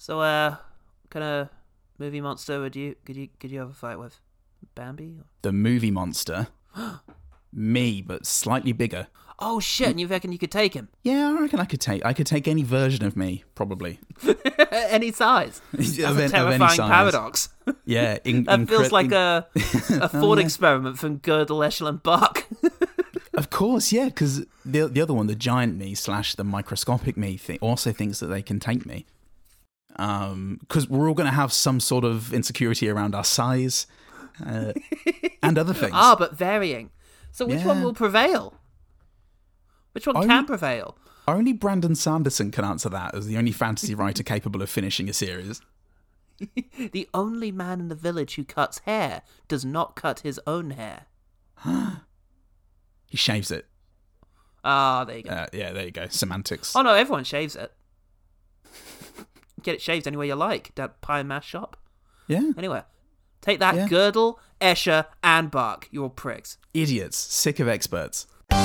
So, what kind of movie monster could you have a fight with? Bambi? The movie monster? Me, but slightly bigger. Oh shit! And you reckon you could take him? Yeah, I reckon I could take any version of me, probably. Any size. That's a of any terrifying size. paradox. Yeah, that feels like a thought experiment from Gödel, Eschel, and Bach. Of course, yeah, because the other one, the giant me / the microscopic me, also thinks that they can take me. Because we're all going to have some sort of insecurity around our size and other things. But varying. So which one will prevail? Which one can prevail? Only Brandon Sanderson can answer that as the only fantasy writer capable of finishing a series. The only man in the village who cuts hair does not cut his own hair. He shaves it. There you go. Yeah, there you go. Semantics. Oh no, everyone shaves it. Get it shaved anywhere you like. That pie and mash shop. Yeah. Anywhere. Take that, Yeah. Gödel, Escher, and Bach. You're all pricks. Idiots. Sick of experts.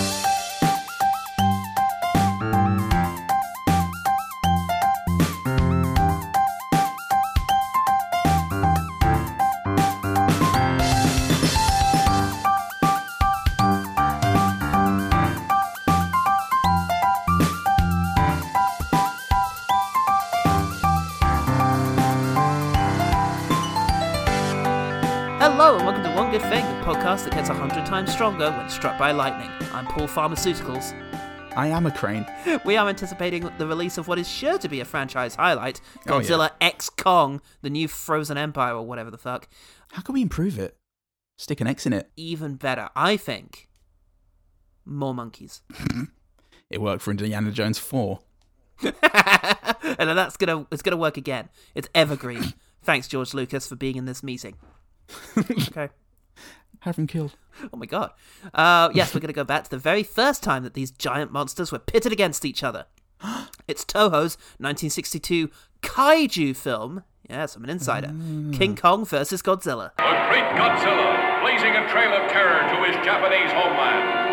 Hello and welcome to One Good Thing, a podcast that gets 100 times stronger when struck by lightning. I'm Paul Pharmaceuticals. I am a crane. We are anticipating the release of what is sure to be a franchise highlight, Godzilla X Kong, the new Frozen Empire or whatever the fuck. How can we improve it? Stick an X in it. Even better, I think. More monkeys. It worked for Indiana Jones 4. And then it's gonna work again. It's evergreen. Thanks, George Lucas, for being in this meeting. Okay. Have him killed. Oh my god. Yes, we're going to go back to the very first time that these giant monsters were pitted against each other. It's Toho's 1962 kaiju film. Yes, I'm an insider. King Kong versus Godzilla. The great Godzilla, blazing a trail of terror to his Japanese homeland.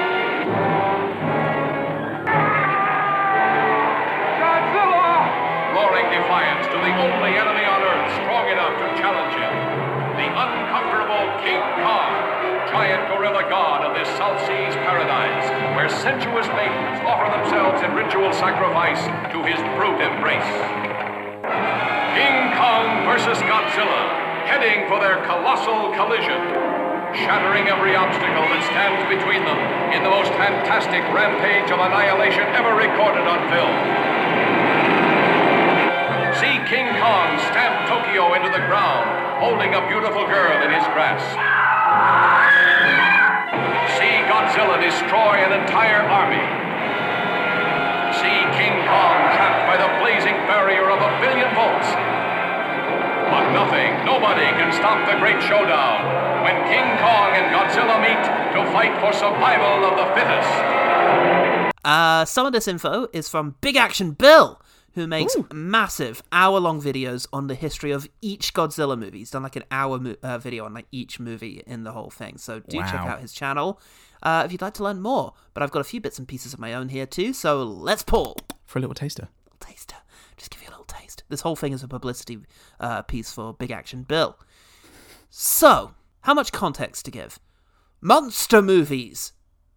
Godzilla! Roaring defiance to the only enemy on Earth strong enough to challenge him. The unconquerable King Kong, giant gorilla god of this South Seas paradise, where sensuous maidens offer themselves in ritual sacrifice to his brute embrace. King Kong versus Godzilla, heading for their colossal collision, shattering every obstacle that stands between them in the most fantastic rampage of annihilation ever recorded on film. See King Kong stamp Tokyo into the ground, holding a beautiful girl in his grasp. See Godzilla destroy an entire army. See King Kong trapped by the blazing barrier of 1 billion volts. But nobody can stop the great showdown when King Kong and Godzilla meet to fight for survival of the fittest. Some of this info is from Big Action Bill, who makes massive hour-long videos on the history of each Godzilla movie. He's done like an hour video on like each movie in the whole thing. So do check out his channel if you'd like to learn more. But I've got a few bits and pieces of my own here too, so let's pull. For a little taster. Just give you a little taste. This whole thing is a publicity piece for Big Action Bill. So, how much context to give? Monster movies!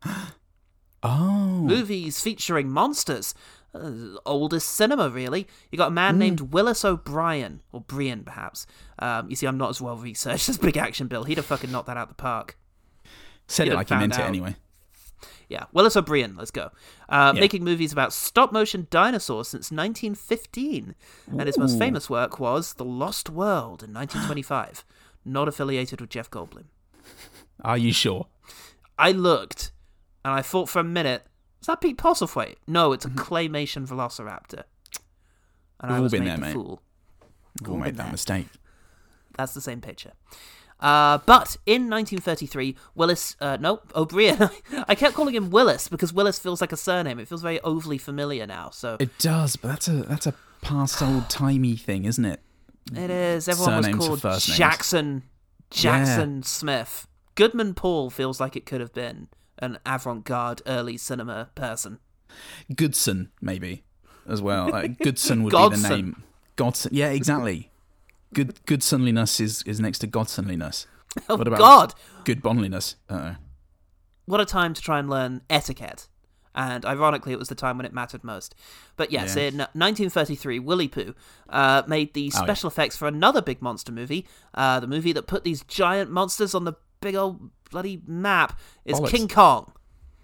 Movies featuring monsters. Oldest cinema, really. You got a man named Willis O'Brien, or Brian, perhaps. You see, I'm not as well researched as Big Action Bill. He'd have fucking knocked that out the park. Said it like he meant it anyway. Yeah, Willis O'Brien, let's go. Making movies about stop-motion dinosaurs since 1915. And his most famous work was The Lost World in 1925. Not affiliated with Jeff Goldblum. Are you sure? I looked, and I thought for a minute, is that Pete Postlethwaite? No, it's a claymation velociraptor. And I was been made there, the mate. fool. We've all made that mistake. That's the same picture. But in 1933, O'Brien. I kept calling him Willis because Willis feels like a surname. It feels very overly familiar now. So it does, but that's a past old timey thing, isn't it? It is. Everyone Surnames was for called first Jackson Smith. Goodman Paul feels like it could have been an avant-garde early cinema person. Goodson, maybe, as well. Goodson would be the name. Yeah, exactly. Good sonliness is next to godsonliness. Oh, What about God! good bonliness? Uh-oh. What a time to try and learn etiquette. And ironically, it was the time when it mattered most. But yes, Yeah. in 1933, Willy Pooh made the special effects for another big monster movie. The movie that put these giant monsters on the big old bloody map is Bollocks. King Kong.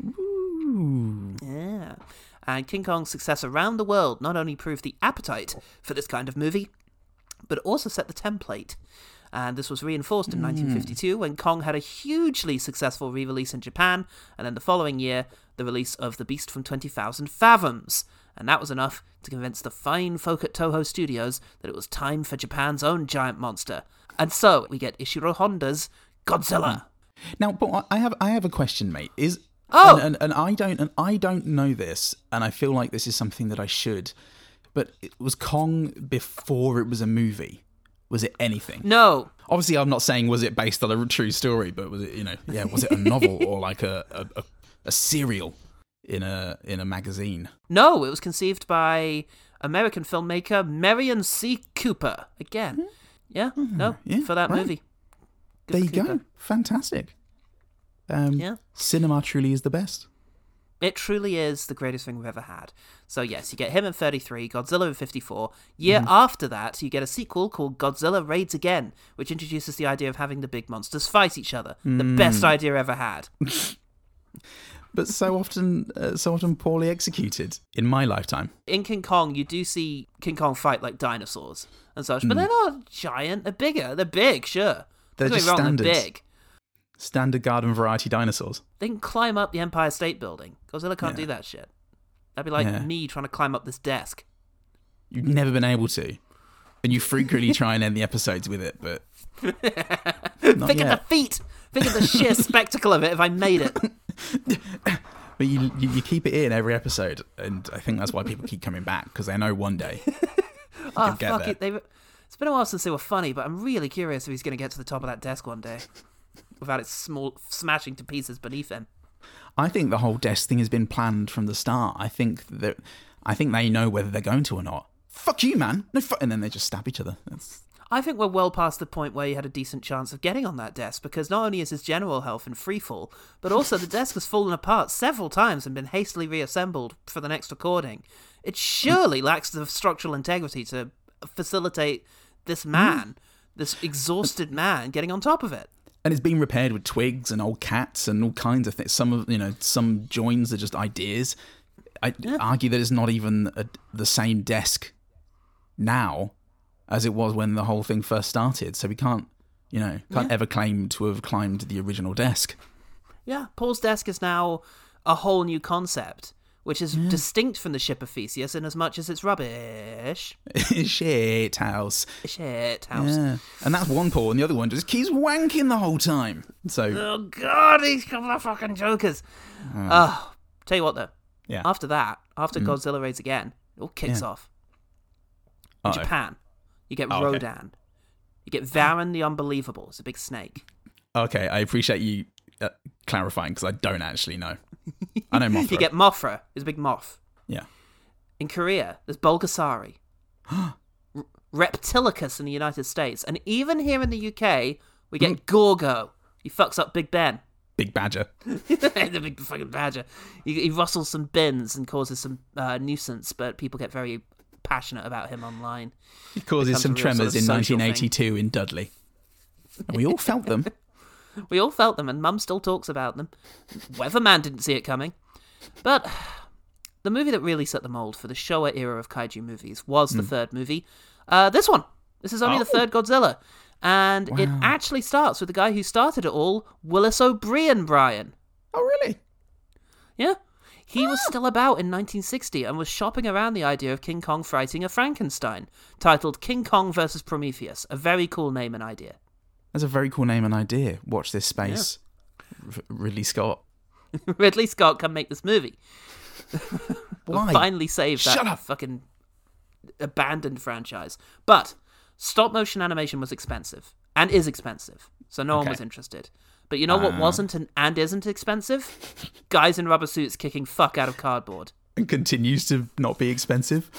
Ooh. Yeah. And King Kong's success around the world not only proved the appetite for this kind of movie, but also set the template. And this was reinforced in 1952 when Kong had a hugely successful re-release in Japan, and then the following year, the release of The Beast from 20,000 Fathoms. And that was enough to convince the fine folk at Toho Studios that it was time for Japan's own giant monster. And so, we get Ishiro Honda's Godzilla. Now, but I have a question, mate. Oh! And I don't know this, and I feel like this is something that I should. But was Kong before it was a movie? Was it anything? No. Obviously, I'm not saying was it based on a true story, but was it, was it a novel or like a serial in a magazine? No, it was conceived by American filmmaker Marion C. Cooper. Again. Yeah, for that movie. Good There for you Cooper. go. Fantastic. Yeah. Cinema truly is the best. It truly is the greatest thing we've ever had. So yes, you get him in 33, Godzilla in 54. Year after that, you get a sequel called Godzilla Raids Again, which introduces the idea of having the big monsters fight each other. The best idea ever had. But so often poorly executed in my lifetime. In King Kong, you do see King Kong fight like dinosaurs and such, but they're not giant. They're bigger. They're big, sure. They're Don't get just me wrong, they're standards. big. Standard garden variety dinosaurs. They can climb up the Empire State Building. Godzilla can't do that shit. That'd be like me trying to climb up this desk. You've never been able to. And you frequently try and end the episodes with it, but not Think of yet. the feat! Think of the sheer spectacle of it if I made it. But you keep it in every episode, and I think that's why people keep coming back, because they know one day Oh, get fuck there. it. It's been a while since they were funny, but I'm really curious if he's going to get to the top of that desk one day without it smashing to pieces beneath him. I think the whole desk thing has been planned from the start. I think they know whether they're going to or not. Fuck you, man! No, and then they just stab each other. I think we're well past the point where he had a decent chance of getting on that desk, because not only is his general health in freefall, but also the desk has fallen apart several times and been hastily reassembled for the next recording. It surely lacks the structural integrity to facilitate this man, this exhausted man, getting on top of it. And it's being repaired with twigs and old cats and all kinds of things. Some joins are just ideas. I argue that it's not even the same desk now as it was when the whole thing first started. So we can't ever claim to have climbed the original desk. Yeah, Paul's desk is now a whole new concept, which is distinct from the ship of Theseus in as much as it's rubbish. Shit house. Shit house. Yeah. And that's one Paul, and the other one just keeps wanking the whole time. So Oh god, these couple of fucking jokers. Tell you what though. yeah. After that, after Godzilla Raids Again, it all kicks off. In Uh-oh. Japan, you get Oh, okay. Rodan. You get Varan the Unbelievable. It's a big snake. Okay, I appreciate you clarifying, because I don't actually know. I know Mothra. You get Mothra. It's a big moth. Yeah. In Korea, there's Bulgasari. Reptilicus in the United States. And even here in the UK, we get Gorgo. He fucks up Big Ben. Big Badger. The big fucking badger. He rustles some bins and causes some nuisance, but people get very passionate about him online. He causes Becomes some a real sort tremors of in social 1982 in Dudley. And we all felt them. We all felt them, and Mum still talks about them. Weatherman didn't see it coming. But the movie that really set the mold for the Showa era of kaiju movies was the third movie. This one. This is only the third Godzilla. And it actually starts with the guy who started it all, Willis O'Brien, Brian. Oh, really? Yeah. He was still about in 1960 and was shopping around the idea of King Kong fighting a Frankenstein, titled King Kong vs. Prometheus. A very cool name and idea. That's a very cool name and idea. Watch this space. Ridley Scott. Ridley Scott can make this movie. Why? Finally save that Shut up. fucking abandoned franchise. But stop motion animation was expensive and is expensive, so no one was interested. But you know what wasn't and isn't expensive? Guys in rubber suits kicking fuck out of cardboard. and continues to not be expensive.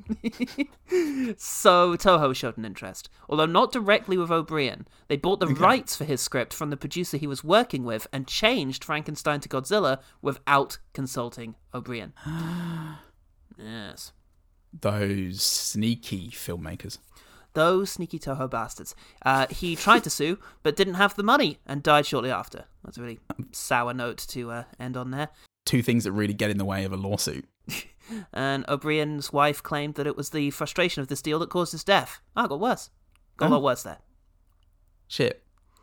So Toho showed an interest. Although not directly with O'Brien, they bought the rights for his script from the producer he was working with and changed Frankenstein to Godzilla without consulting O'Brien. Yes. Those sneaky filmmakers. Those sneaky Toho bastards. He tried to sue, but didn't have the money and died shortly after. That's a really sour note to end on there. Two things that really get in the way of a lawsuit. And O'Brien's wife claimed that it was the frustration of this deal that caused his death. Oh, it got worse. Got a lot worse there. Shit.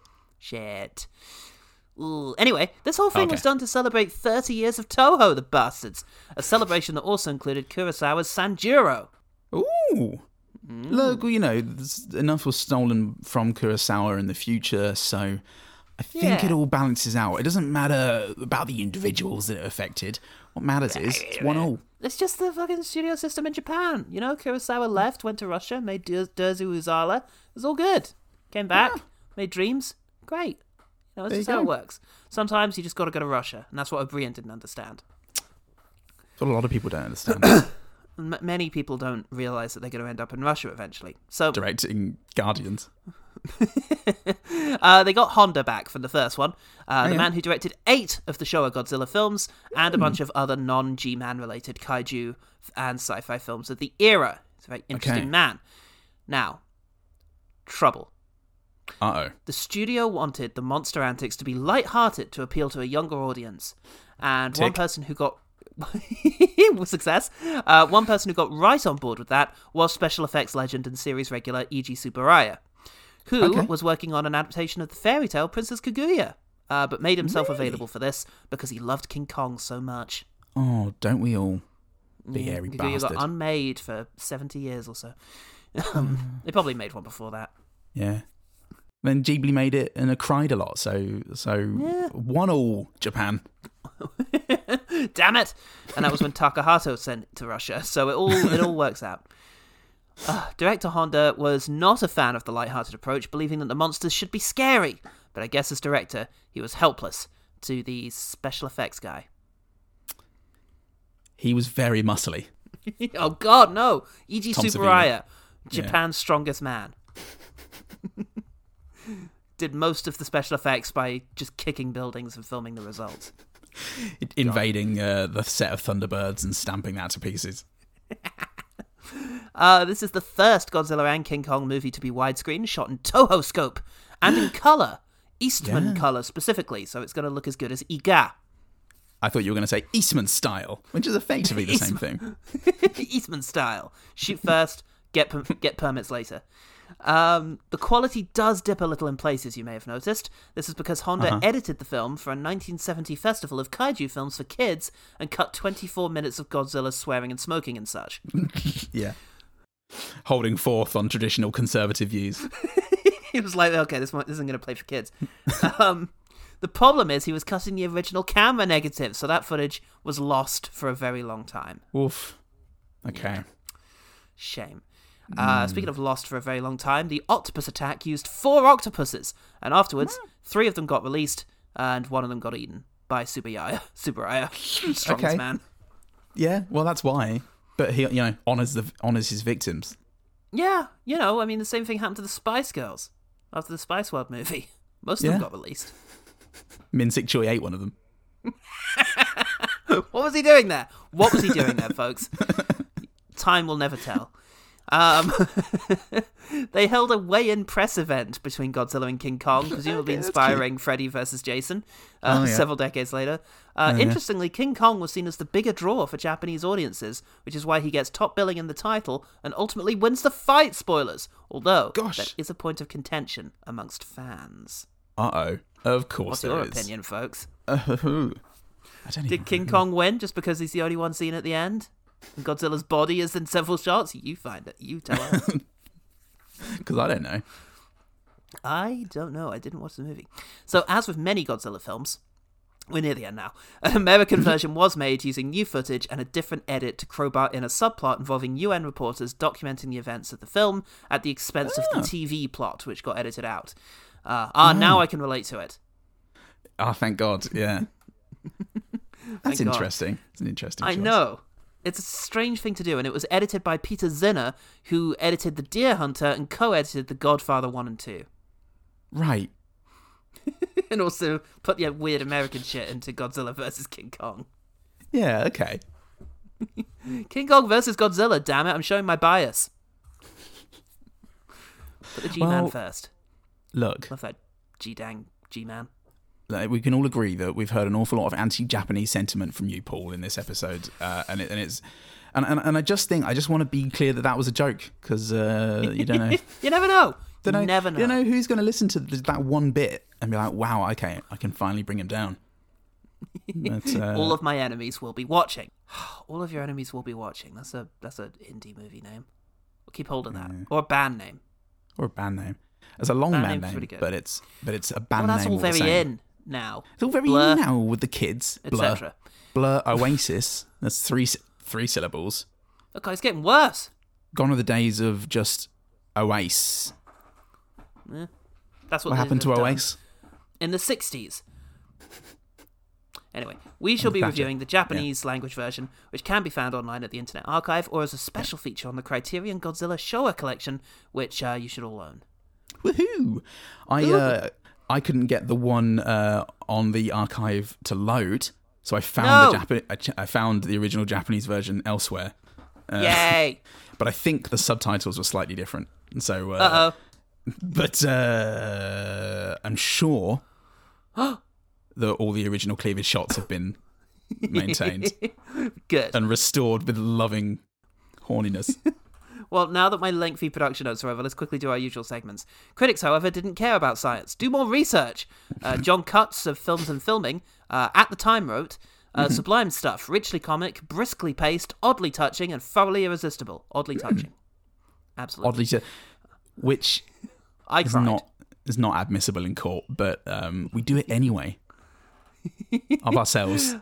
Ooh. Anyway, this whole thing was done to celebrate 30 years of Toho, the bastards. A celebration that also included Kurosawa's Sanjuro. Ooh. Look, enough was stolen from Kurosawa in the future, so I think it all balances out. It doesn't matter about the individuals that it affected. What matters is it's 1-1. It's just the fucking studio system in Japan. Kurosawa left, went to Russia, made Derzu Uzala. It was all good. Came back, made Dreams. Great. That's just how it works. Sometimes you just got to go to Russia, and that's what O'Brien didn't understand. That's what a lot of people don't understand. Many people don't realise that they're going to end up in Russia eventually. So directing Guardians. They got Honda back from the first one, the man who directed 8 of the Showa Godzilla films and a bunch of other non-G-Man related kaiju and sci-fi films of the era. He's a very interesting man. Now, trouble. Uh-oh. The studio wanted the monster antics to be light-hearted to appeal to a younger audience. And one person who got success. One person who got right on board with that was special effects legend and series regular Eiji Tsuburaya, who was working on an adaptation of the fairy tale Princess Kaguya, but made himself available for this because he loved King Kong so much. Oh, don't we all? Big hairy Kaguya bastard. got unmade for 70 years or so. They probably made one before that. Yeah. Then Ghibli made it and it cried a lot, so 1-1 Japan. Damn it! And that was when Takahato sent to Russia, so it all works out. Director Honda was not a fan of the light-hearted approach, believing that the monsters should be scary. But I guess as director, he was helpless to the special effects guy. He was very muscly. Oh God, no! Eiji Tom Tsuburaya, Japan's strongest man. Did most of the special effects by just kicking buildings and filming the results. Invading the set of Thunderbirds and stamping that to pieces. This is the first Godzilla and King Kong movie to be widescreen, shot in Toho scope, and in colour. Eastman colour specifically, so it's going to look as good as Iga. I thought you were going to say Eastman style, which is effectively the same thing. Eastman style. Shoot first, get permits later. The quality does dip a little in places, you may have noticed. This is because Honda edited the film for a 1970 festival of kaiju films for kids and cut 24 minutes of Godzilla swearing and smoking and such. Yeah. Holding forth on traditional conservative views. He was like, okay, this isn't going to play for kids. The problem is he was cutting the original camera negative, so that footage was lost for a very long time. Oof. Okay. Yeah. Shame. Speaking of lost for a very long time, the octopus attack used 4 octopuses, and afterwards, 3 of them got released, and 1 of them got eaten by Tsuburaya. Strongest man. Yeah, well, that's why. But he, honors his victims. Yeah, the same thing happened to the Spice Girls after the Spice World movie. Most of them got released. Min-Sik Choi ate one of them. What was he doing there? Folks? Time will never tell. They held a weigh-in press event between Godzilla and King Kong, presumably inspiring Freddy vs. Jason several decades later. Interestingly, King Kong was seen as the bigger draw for Japanese audiences, which is why he gets top billing in the title and ultimately wins the fight, spoilers, although that is a point of contention amongst fans. Uh-oh. Of course. What's your opinion, folks? Did King Kong win just because he's the only one seen at the end? And Godzilla's body is in several shots? You find it. You tell us. Because I don't know. I don't know. I didn't watch the movie. So, as with many Godzilla films, we're near the end now. An American version was made using new footage and a different edit to crowbar in a subplot involving UN reporters documenting the events of the film at the expense of the TV plot, which got edited out. Now I can relate to it. Thank God, yeah. That's God. interesting. It's an interesting choice. I know. It's a strange thing to do, and it was edited by Peter Zinner, who edited The Deer Hunter and co-edited The Godfather 1 and 2. Right. And also put weird American shit into Godzilla vs. King Kong. Yeah, okay. King Kong vs. Godzilla, damn it, I'm showing my bias. Put the G-Man first. Look. Love that G-dang G-Man. We can all agree that we've heard an awful lot of anti-Japanese sentiment from you, Paul, in this episode, and I just want to be clear that was a joke, because you don't know. You never know. Never know. You know who's going to listen to that one bit and be like, "Wow, okay, I can finally bring him down." But, all of my enemies will be watching. All of your enemies will be watching. That's a indie movie name. We'll keep hold of that, or a band name. Or a band name. It's a long band name, but it's a band name. That's all very in now. It's all very Blur, in now with the kids. Etc. Blur Oasis. That's three syllables. Look, it's getting worse. Gone are the days of just Oasis. Yeah. That's what happened to Oasis in the 60s. Anyway, we shall be reviewing the Japanese language version, which can be found online at the Internet Archive, or as a special feature on the Criterion Godzilla Showa collection, which you should all own. Woohoo! I couldn't get the one on the archive to load, so I found I found the original Japanese version elsewhere. Yay! But I think the subtitles were slightly different, so. But I'm sure that all the original cleavage shots have been maintained. Good. And restored with loving horniness. Well, now that my lengthy production notes are over, let's quickly do our usual segments. Critics, however, didn't care about science. Do more research. John Cutts of Films and Filming, at the time wrote, sublime stuff, richly comic, briskly paced, oddly touching, and thoroughly irresistible. Oddly touching. Absolutely. Which is not admissible in court, but we do it anyway. Of ourselves.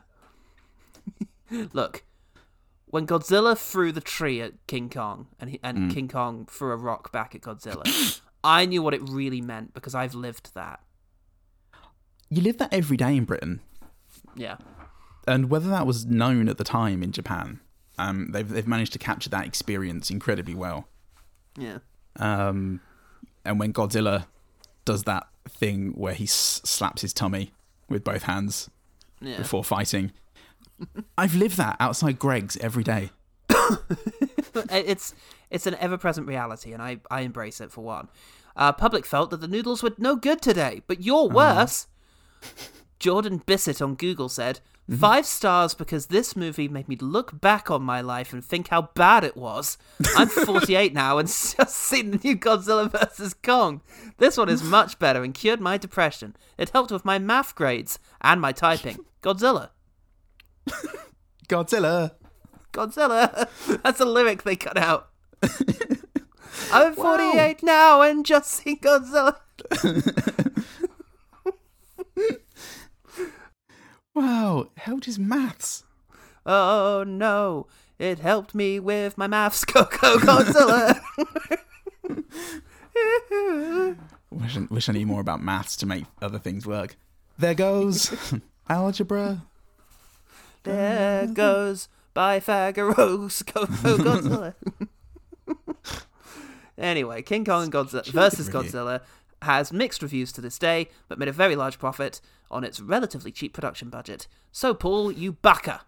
Look, when Godzilla threw the tree at King Kong, and King Kong threw a rock back at Godzilla, I knew what it really meant, because I've lived that. You live that every day in Britain. Yeah. And whether that was known at the time in Japan, they've managed to capture that experience incredibly well. Yeah. And when Godzilla does that thing where he slaps his tummy with both hands before fighting, I've lived that outside Greg's every day. It's an ever-present reality, and I embrace it for one. Public felt that the noodles were no good today, but you're worse. Jordan Bissett on Google said, 5 stars because this movie made me look back on my life and think how bad it was. I'm 48 now and just seen the new Godzilla vs. Kong. This one is much better and cured my depression. It helped with my math grades and my typing. Godzilla. Godzilla. That's a lyric they cut out. I'm 48 now and just seen Godzilla. Wow, helped his maths. Oh no, it helped me with my maths. Go Godzilla. Wish I knew more about maths to make other things work. There goes algebra. There goes Pythagoras. Go Godzilla. Anyway, King Kong and Godzilla versus Godzilla has mixed reviews to this day, but made a very large profit on its relatively cheap production budget. So, Paul, you baka.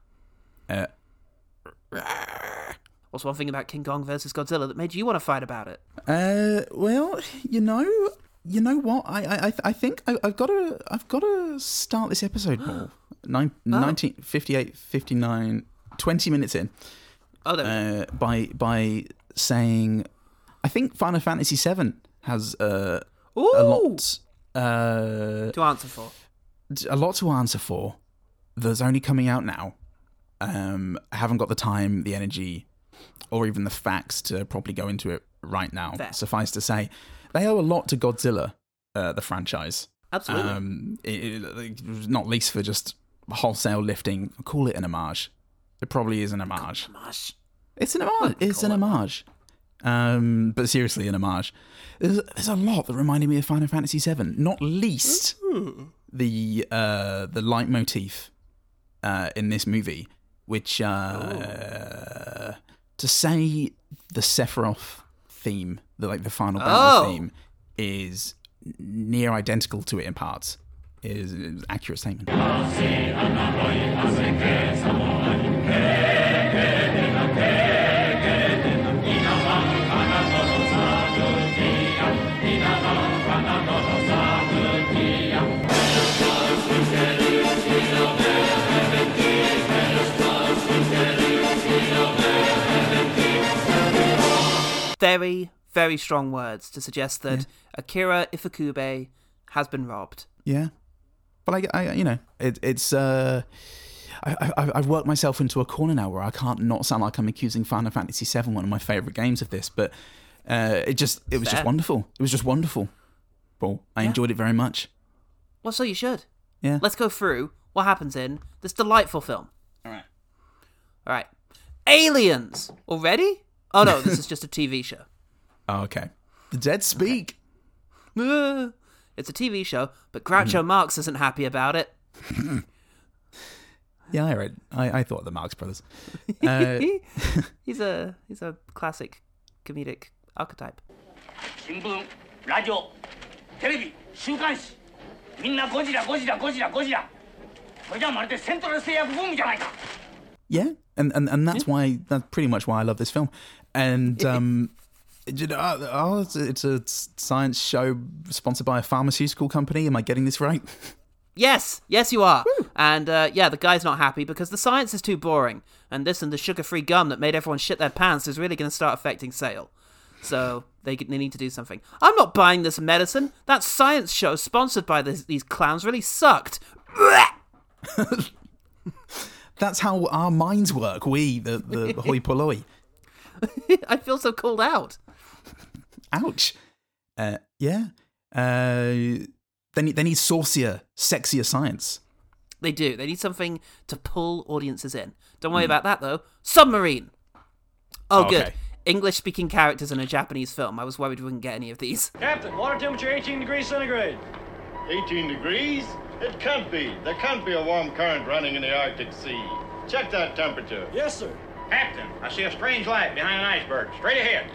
What's one thing about King Kong versus Godzilla that made you want to fight about it? Well, you know what? I think I've got to start this episode, Paul. 1958, 59, 20 minutes in. Oh, there we go. By saying, I think Final Fantasy VII has a lot to answer for. A lot to answer for. That's only coming out now. I haven't got the time, the energy, or even the facts to properly go into it right now. Fair. Suffice to say, they owe a lot to Godzilla, the franchise. Absolutely. Not least for just wholesale lifting. I'll call it an homage. It probably is an homage. It's an homage. It's an homage. But seriously, an homage. There's a lot that reminded me of Final Fantasy VII. Not least the leitmotif in this movie which to say the Sephiroth theme, the final battle theme, is near identical to it in parts, is an accurate statement. Very, very strong words to suggest that Akira Ifukube has been robbed. Yeah, but I've worked myself into a corner now where I can't not sound like I'm accusing Final Fantasy VII, one of my favourite games, of this. But it was just wonderful. It was just wonderful, Paul. I enjoyed it very much. Well, so you should. Yeah. Let's go through what happens in this delightful film. All right. Aliens already? Oh no, this is just a TV show. Oh, okay. The dead speak. Okay. It's a TV show, but Groucho Marx isn't happy about it. Yeah, I read. I thought the Marx Brothers. He's a classic comedic archetype. 新聞、ラジオ、テレビ、週刊誌、みんなゴジラ。それじゃまるでセントラル製薬ブームじゃないか。 Yeah, and that's why, that's pretty much why I love this film. And it's a science show sponsored by a pharmaceutical company. Am I getting this right? Yes, you are. Woo. And the guy's not happy because the science is too boring. And the sugar-free gum that made everyone shit their pants is really going to start affecting sale. So they need to do something. I'm not buying this medicine. That science show sponsored by these clowns really sucked. That's how our minds work. We, the hoi polloi. I feel so called out. Ouch. Yeah. They need saucier, sexier science. They do. They need something to pull audiences in. Don't worry about that, though. Submarine. Oh, good. Okay. English-speaking characters in a Japanese film. I was worried we wouldn't get any of these. Captain, water temperature 18 degrees centigrade. 18 degrees? It can't be. There can't be a warm current running in the Arctic Sea. Check that temperature. Yes, sir. Captain, I see a strange light behind an iceberg. Straight ahead.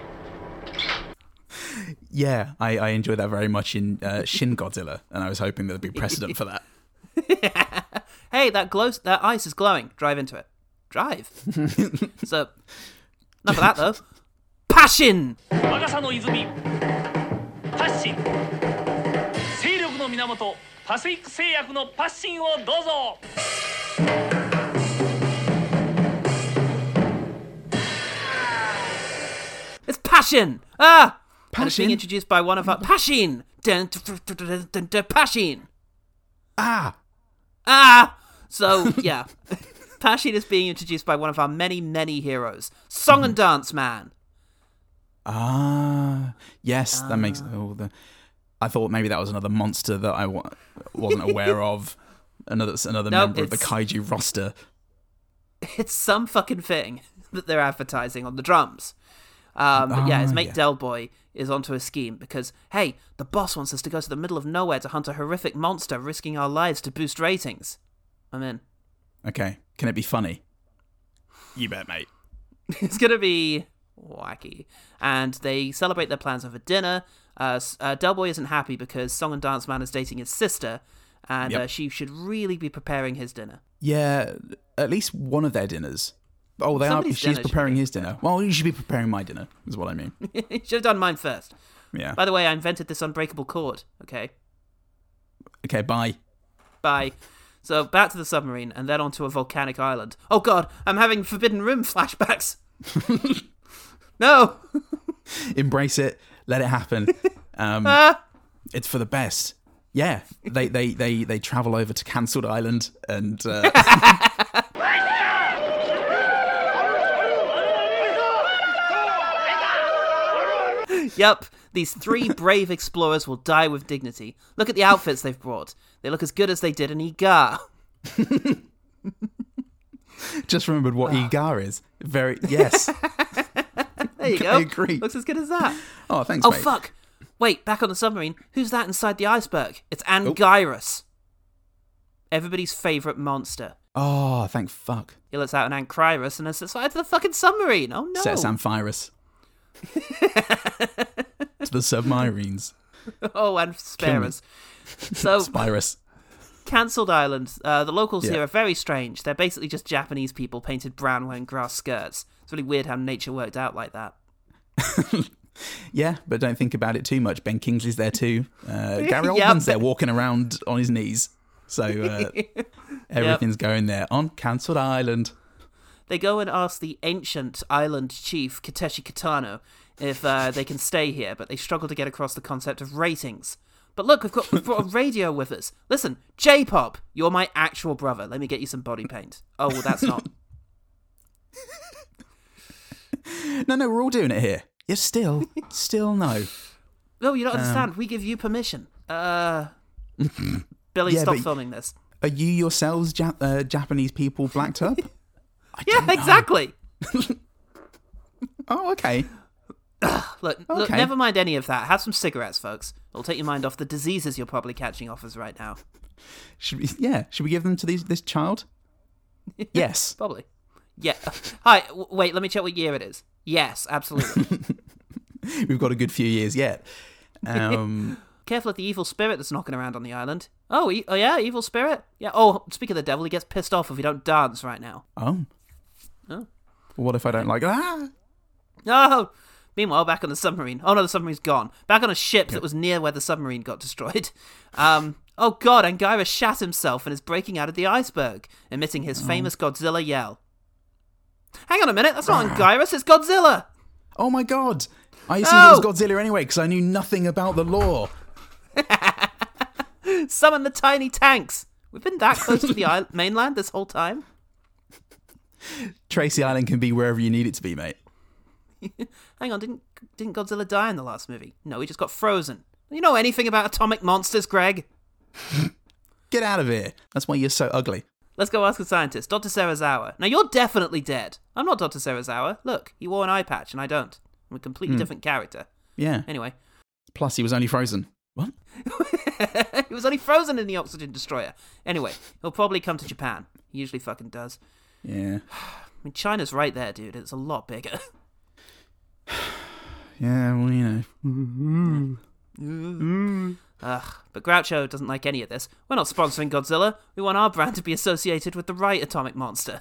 Yeah, I enjoy that very much in Shin Godzilla, and I was hoping there'd be precedent for that. Hey, that ice is glowing. Drive into it. Drive. So, enough of that, though. Passion! 我が社の泉パッシン勢力の源パシフィック製薬のパッシンをどうぞ It's passion! Ah! Passion? And it's being introduced by one of our... Passion! Passion! Ah! So, yeah. Passion is being introduced by one of our many, many heroes. Song and Dance Man. Yes, that makes I thought maybe that was another monster that I wasn't aware of. Another member of the kaiju roster. It's some fucking thing that they're advertising on the drums. But yeah, his mate Del Boy is onto a scheme because, hey, the boss wants us to go to the middle of nowhere to hunt a horrific monster, risking our lives to boost ratings. I'm in. Okay, can it be funny? You bet, mate. It's gonna be wacky. And they celebrate their plans over dinner. Del Boy isn't happy because Song and Dance Man is dating his sister, and she should really be preparing his dinner. Yeah, at least one of their dinners. Oh, they Somebody's are. She's dinner preparing should be his dinner. Well, you should be preparing my dinner, is what I mean. You should have done mine first. Yeah. By the way, I invented this unbreakable cord, okay? Okay, bye. Bye. So, back to the submarine, and then onto a volcanic island. Oh god, I'm having Forbidden Room flashbacks! No! Embrace it. Let it happen. It's for the best. Yeah, they travel over to Cancelled Island and... Yep, these 3 brave explorers will die with dignity. Look at the outfits they've brought. They look as good as they did in Igar. Just remembered what Igar is. Yes. There you go. I agree. Looks as good as that. Oh, thanks, Oh, mate. fuck. Wait, back on the submarine. Who's that inside the iceberg? It's Angyrus. everybody's favourite monster. Oh, thank fuck. He lets out an Ancriris and then sets fire to the fucking submarine. Oh no. Sets Amphiris. To the submarines. Oh, and spare us. So, Spirus. Cancelled Island. The locals Yeah. here are very strange. They're basically just Japanese people painted brown wearing grass skirts. It's really weird how nature worked out like that. Yeah, but don't think about it too much. Ben Kingsley's there too. Gary Yeah, Oldman's but- there walking around on his knees. So everything's going there on Cancelled Island. They go and ask the ancient island chief, Kateshi Kitano, if they can stay here, but they struggle to get across the concept of ratings. But look, we've brought a radio with us. Listen, J-Pop, you're my actual brother. Let me get you some body paint. Oh, well, that's not... No, we're all doing it here. Yeah, still no. No, you don't understand. We give you permission. Billy, Yeah, stop but- filming this. Are you yourselves Japanese people blacked up? Yeah, exactly. Oh, okay. Look, Okay. never mind any of that. Have some cigarettes, folks. It'll take your mind off the diseases you're probably catching off us right now. Should we give them to this child? Yes. Probably. Yeah. Hi, wait, let me check what year it is. Yes, absolutely. We've got a good few years yet. Careful of the evil spirit that's knocking around on the island. Oh, yeah, evil spirit? Yeah, oh, speak of the devil, he gets pissed off if we don't dance right now. Oh. Oh. What if I don't like No! Meanwhile, back on the submarine. Oh no, the submarine's gone. Back on a ship that was near where the submarine got destroyed. Oh god, Anguirus shat himself and is breaking out of the iceberg, emitting his famous Godzilla yell. Hang on a minute, that's not Anguirus, it's Godzilla! Oh my god! I assumed it was Godzilla anyway because I knew nothing about the lore. Summon the tiny tanks! We've been that close to the mainland this whole time. Tracy Island can be wherever you need it to be, mate. Hang on, didn't Godzilla die in the last movie? No, he just got frozen. You know anything about atomic monsters, Greg? Get out of here. That's why you're so ugly. Let's go ask a scientist, Dr. Serizawa. Now, you're definitely dead. I'm not Dr. Serizawa. Look, he wore an eye patch, and I don't. I'm a completely different character. Yeah. Anyway. Plus, he was only frozen. What? He was only frozen in the oxygen destroyer. Anyway, he'll probably come to Japan. He usually fucking does. Yeah. I mean, China's right there, dude. It's a lot bigger. Yeah, well, you know. Ugh, but Groucho doesn't like any of this. We're not sponsoring Godzilla. We want our brand to be associated with the right atomic monster.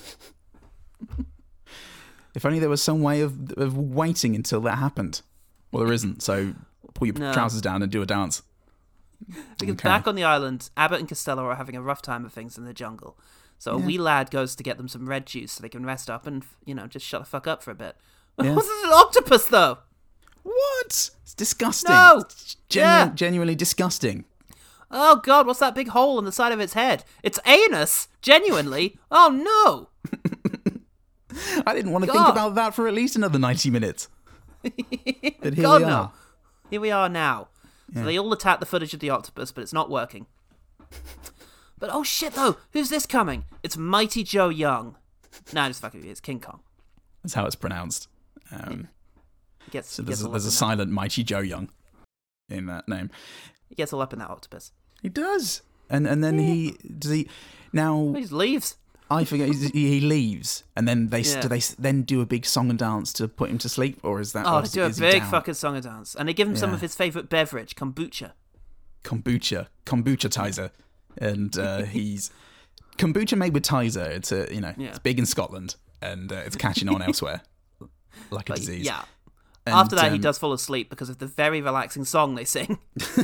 If only there was some way of waiting until that happened. Well, there isn't, so pull your trousers down and do a dance. Because Okay. back on the island, Abbott and Costello are having a rough time of things in the jungle. So a wee lad goes to get them some red juice so they can rest up and, just shut the fuck up for a bit. Yeah. What's an octopus, though? What? It's disgusting. No! It's Yeah. genuinely disgusting. Oh, God, what's that big hole in the side of its head? It's anus! Genuinely? Oh, no! I didn't want to God. think about that for at least another 90 minutes. But here God, we are. no. Here we are now. So they all attack the footage of the octopus, but it's not working. But oh shit, though! Who's this coming? It's Mighty Joe Young. No, just fucking it's King Kong. That's how it's pronounced. He gets, So he there's gets all a up in silent Mighty Joe Young in that name. he gets all up in that octopus. He does. And then he now He just leaves. I forget he leaves and then do Yeah. they then do a big song and dance to put him to sleep, or is that Oh, or they is- do a is he big down? fucking song and dance. And they give him some Yeah. of his favourite beverage, kombucha. kombucha tizer, and he's kombucha made with tizer. It's it's big in Scotland and it's catching on elsewhere like a disease. Yeah. And, After that, he does fall asleep because of the very relaxing song they sing.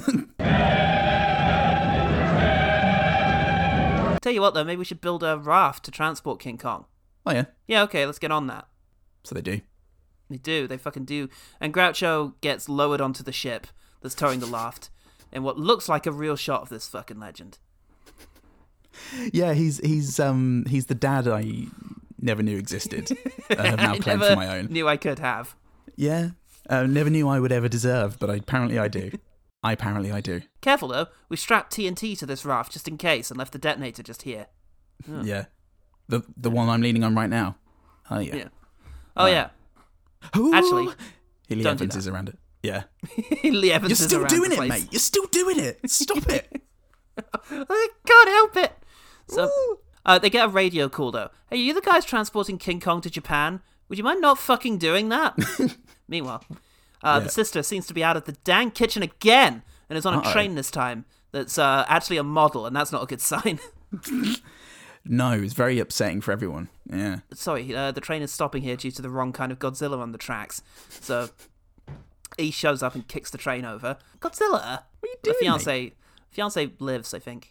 Tell you what, though, maybe we should build a raft to transport King Kong. Oh yeah, Yeah, okay, let's get on that. so they do. They do, they fucking do. And Groucho gets lowered onto the ship that's towing the raft in what looks like a real shot of this fucking legend. Yeah, he's the dad I never knew existed. I have now I claimed never for my own. knew I could have. Yeah, never knew I would ever deserve, but apparently I do. I do. Careful, though. We strapped TNT to this raft just in case and left the detonator just here. Yeah, the one I'm leaning on right now. Oh yeah. Yeah. Oh, yeah. Ooh. Actually, Hilly don't do Evans that. is around it. Yeah. Lee Evans You're is still around doing the it, place. mate. You're still doing it. Stop it. I can't help it. So they get a radio call, though. Hey, are you the guys transporting King Kong to Japan? Would you mind not fucking doing that? Meanwhile, the sister seems to be out of the dang kitchen again and is on a train this time that's actually a model, and that's not a good sign. No, it's very upsetting for everyone. Yeah. Sorry, the train is stopping here due to the wrong kind of Godzilla on the tracks. So he shows up and kicks the train over. Godzilla? What are you doing, The fiance lives, I think.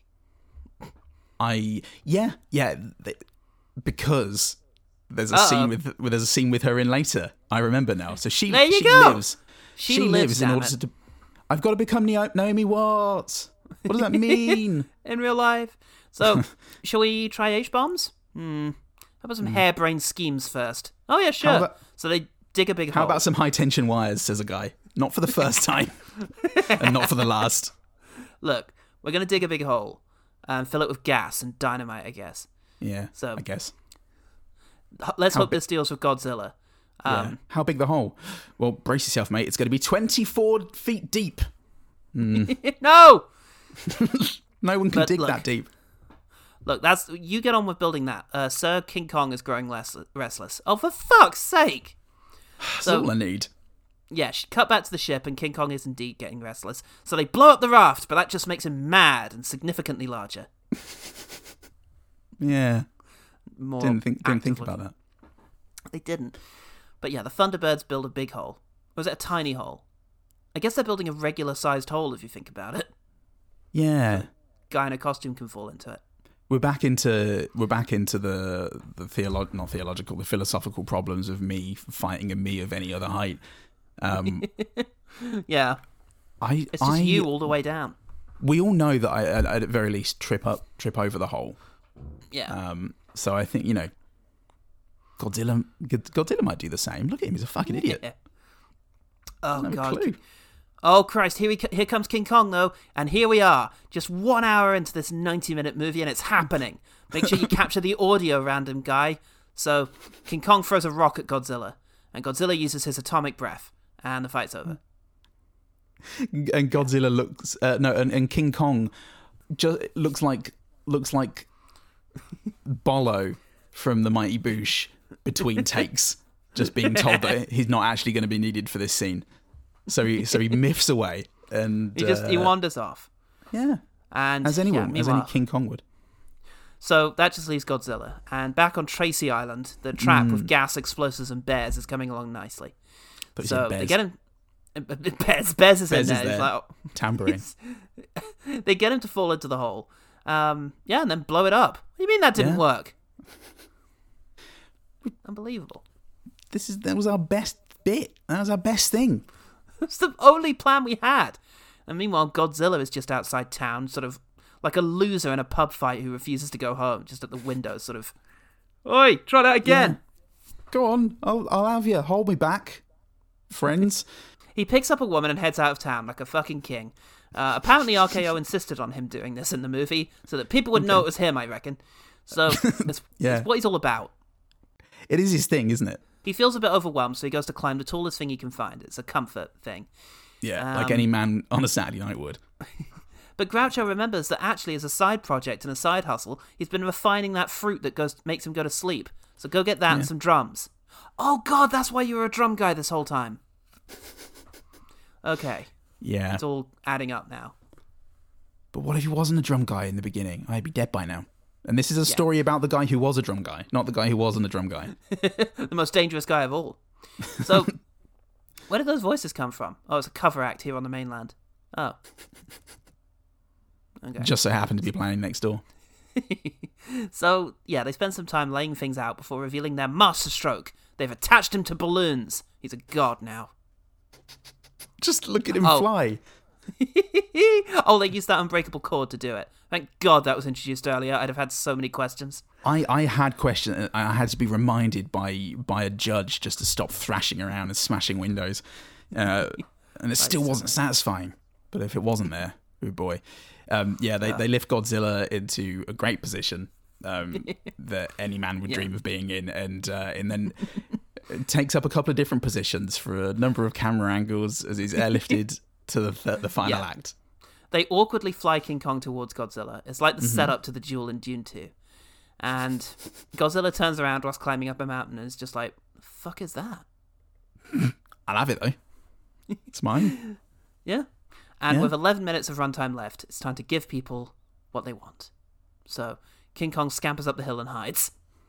Because there's a scene with her in later. I remember now. So she lives. She lives in order to. I've got to become Naomi Watts. What does that mean? In real life. So, shall we try H-bombs? How about some harebrained schemes first? Oh yeah, sure. So they dig a big hole. How about some high-tension wires, says a guy. Not for the first time. And not for the last. Look, we're going to dig a big hole and fill it with gas and dynamite, I guess. Yeah, so, I guess. Let's hope this deals with Godzilla. How big the hole? Well, brace yourself, mate. It's going to be 24 feet deep. No! No one can dig that deep. Look, you get on with building that. Sir King Kong is growing restless. Oh, for fuck's sake! That's all I need. Yeah, cut back to the ship, and King Kong is indeed getting restless. So they blow up the raft, but that just makes him mad and significantly larger. Yeah. Didn't think actively. about that. They didn't. But yeah, the Thunderbirds build a big hole. Or is it a tiny hole? I guess they're building a regular-sized hole, if you think about it. Yeah. So a guy in a costume can fall into it. We're back into the philosophical problems of me fighting a me of any other height. Yeah. It's just you all the way down. We all know that I at the very least trip over the hole. Yeah. So I think, Godzilla might do the same. Look at him, he's a fucking idiot. Yeah. Oh god. Oh Christ, here comes King Kong though, and here we are, just 1 hour into this 90-minute movie and it's happening. Make sure you capture the audio, random guy. So, King Kong throws a rock at Godzilla, and Godzilla uses his atomic breath, and the fight's over. And Godzilla looks and King Kong just looks like Bollo from the Mighty Boosh between takes, just being told that he's not actually going to be needed for this scene. So he miffs away and he wanders off. Yeah, and as any King Kong would. So that just leaves Godzilla, and back on Tracy Island, the trap with gas, explosives, and bears is coming along nicely. But so they get him. Bears is in there. He's like, tambourine. They get him to fall into the hole. And then blow it up. What do you mean that didn't work? Unbelievable. That was our best bit. That was our best thing. It's the only plan we had. And meanwhile, Godzilla is just outside town, sort of like a loser in a pub fight who refuses to go home, just at the window, sort of, "Oi, try that again." Yeah. Go on, I'll have you. Hold me back, friends. He picks up a woman and heads out of town like a fucking king. Apparently, RKO insisted on him doing this in the movie so that people would know it was him, I reckon. So, it's what he's all about. It is his thing, isn't it? He feels a bit overwhelmed, so he goes to climb the tallest thing he can find. It's a comfort thing. Yeah, like any man on a Saturday night would. But Groucho remembers that actually as a side project and a side hustle, he's been refining that fruit that makes him go to sleep. So go get that and some drums. Oh god, that's why you were a drum guy this whole time. Okay. Yeah. It's all adding up now. But what if he wasn't a drum guy in the beginning? I'd be dead by now. And this is a story about the guy who was a drum guy, not the guy who wasn't a drum guy. The most dangerous guy of all. So, where did those voices come from? Oh, it's a cover act here on the mainland. Oh. Okay. Just so happened to be playing next door. So, yeah, they spend some time laying things out before revealing their masterstroke. They've attached him to balloons. He's a god now. Just look at him fly. Oh, they used that unbreakable cord to do it. Thank God that was introduced earlier. I'd have had so many questions. I had questions. I had to be reminded by a judge just to stop thrashing around and smashing windows. And it still wasn't satisfying. But if it wasn't there, oh boy. They lift Godzilla into a great position that any man would dream of being in. And then it takes up a couple of different positions for a number of camera angles as he's airlifted to the final act. They awkwardly fly King Kong towards Godzilla. It's like the setup to the duel in Dune 2. And Godzilla turns around whilst climbing up a mountain and is just like, the fuck is that? I'll have it, though. It's mine. Yeah. And Yeah. with 11 minutes of runtime left, it's time to give people what they want. So King Kong scampers up the hill and hides.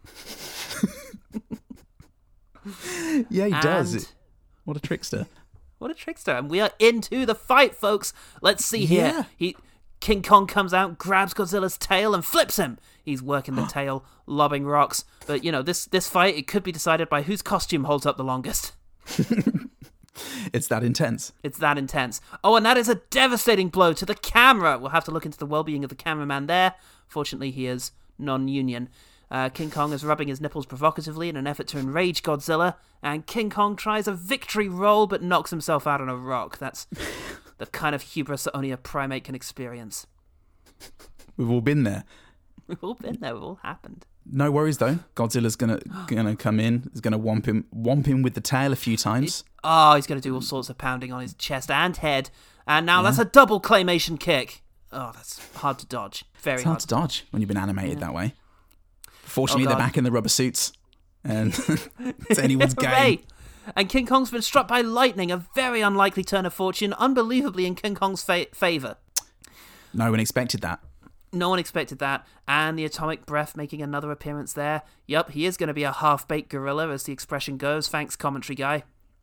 Yeah, he does. And- What a trickster. What a trickster. And we are into the fight, folks. Let's see here. King Kong comes out, grabs Godzilla's tail and flips him. He's working the tail, lobbing rocks. But, this fight, it could be decided by whose costume holds up the longest. It's that intense. It's that intense. Oh, and that is a devastating blow to the camera. We'll have to look into the well-being of the cameraman there. Fortunately, he is non-union. King Kong is rubbing his nipples provocatively in an effort to enrage Godzilla, and King Kong tries a victory roll but knocks himself out on a rock. That's the kind of hubris that only a primate can experience. We've all been there. We've all been there. We've all happened. No worries though. Godzilla's gonna come in. He's gonna whomp him with the tail a few times. Oh, he's going to do all sorts of pounding on his chest and head. And now that's a double claymation kick. Oh, that's hard to dodge. Very It's hard to dodge when you've been animated that way. Fortunately, Oh, they're God. back in the rubber suits, and it's anyone's game. Hooray! And King Kong's been struck by lightning, a very unlikely turn of fortune, unbelievably in King Kong's favour. No one expected that. No one expected that, and the atomic breath making another appearance there. Yup, he is going to be a half-baked gorilla, as the expression goes. Thanks, commentary guy.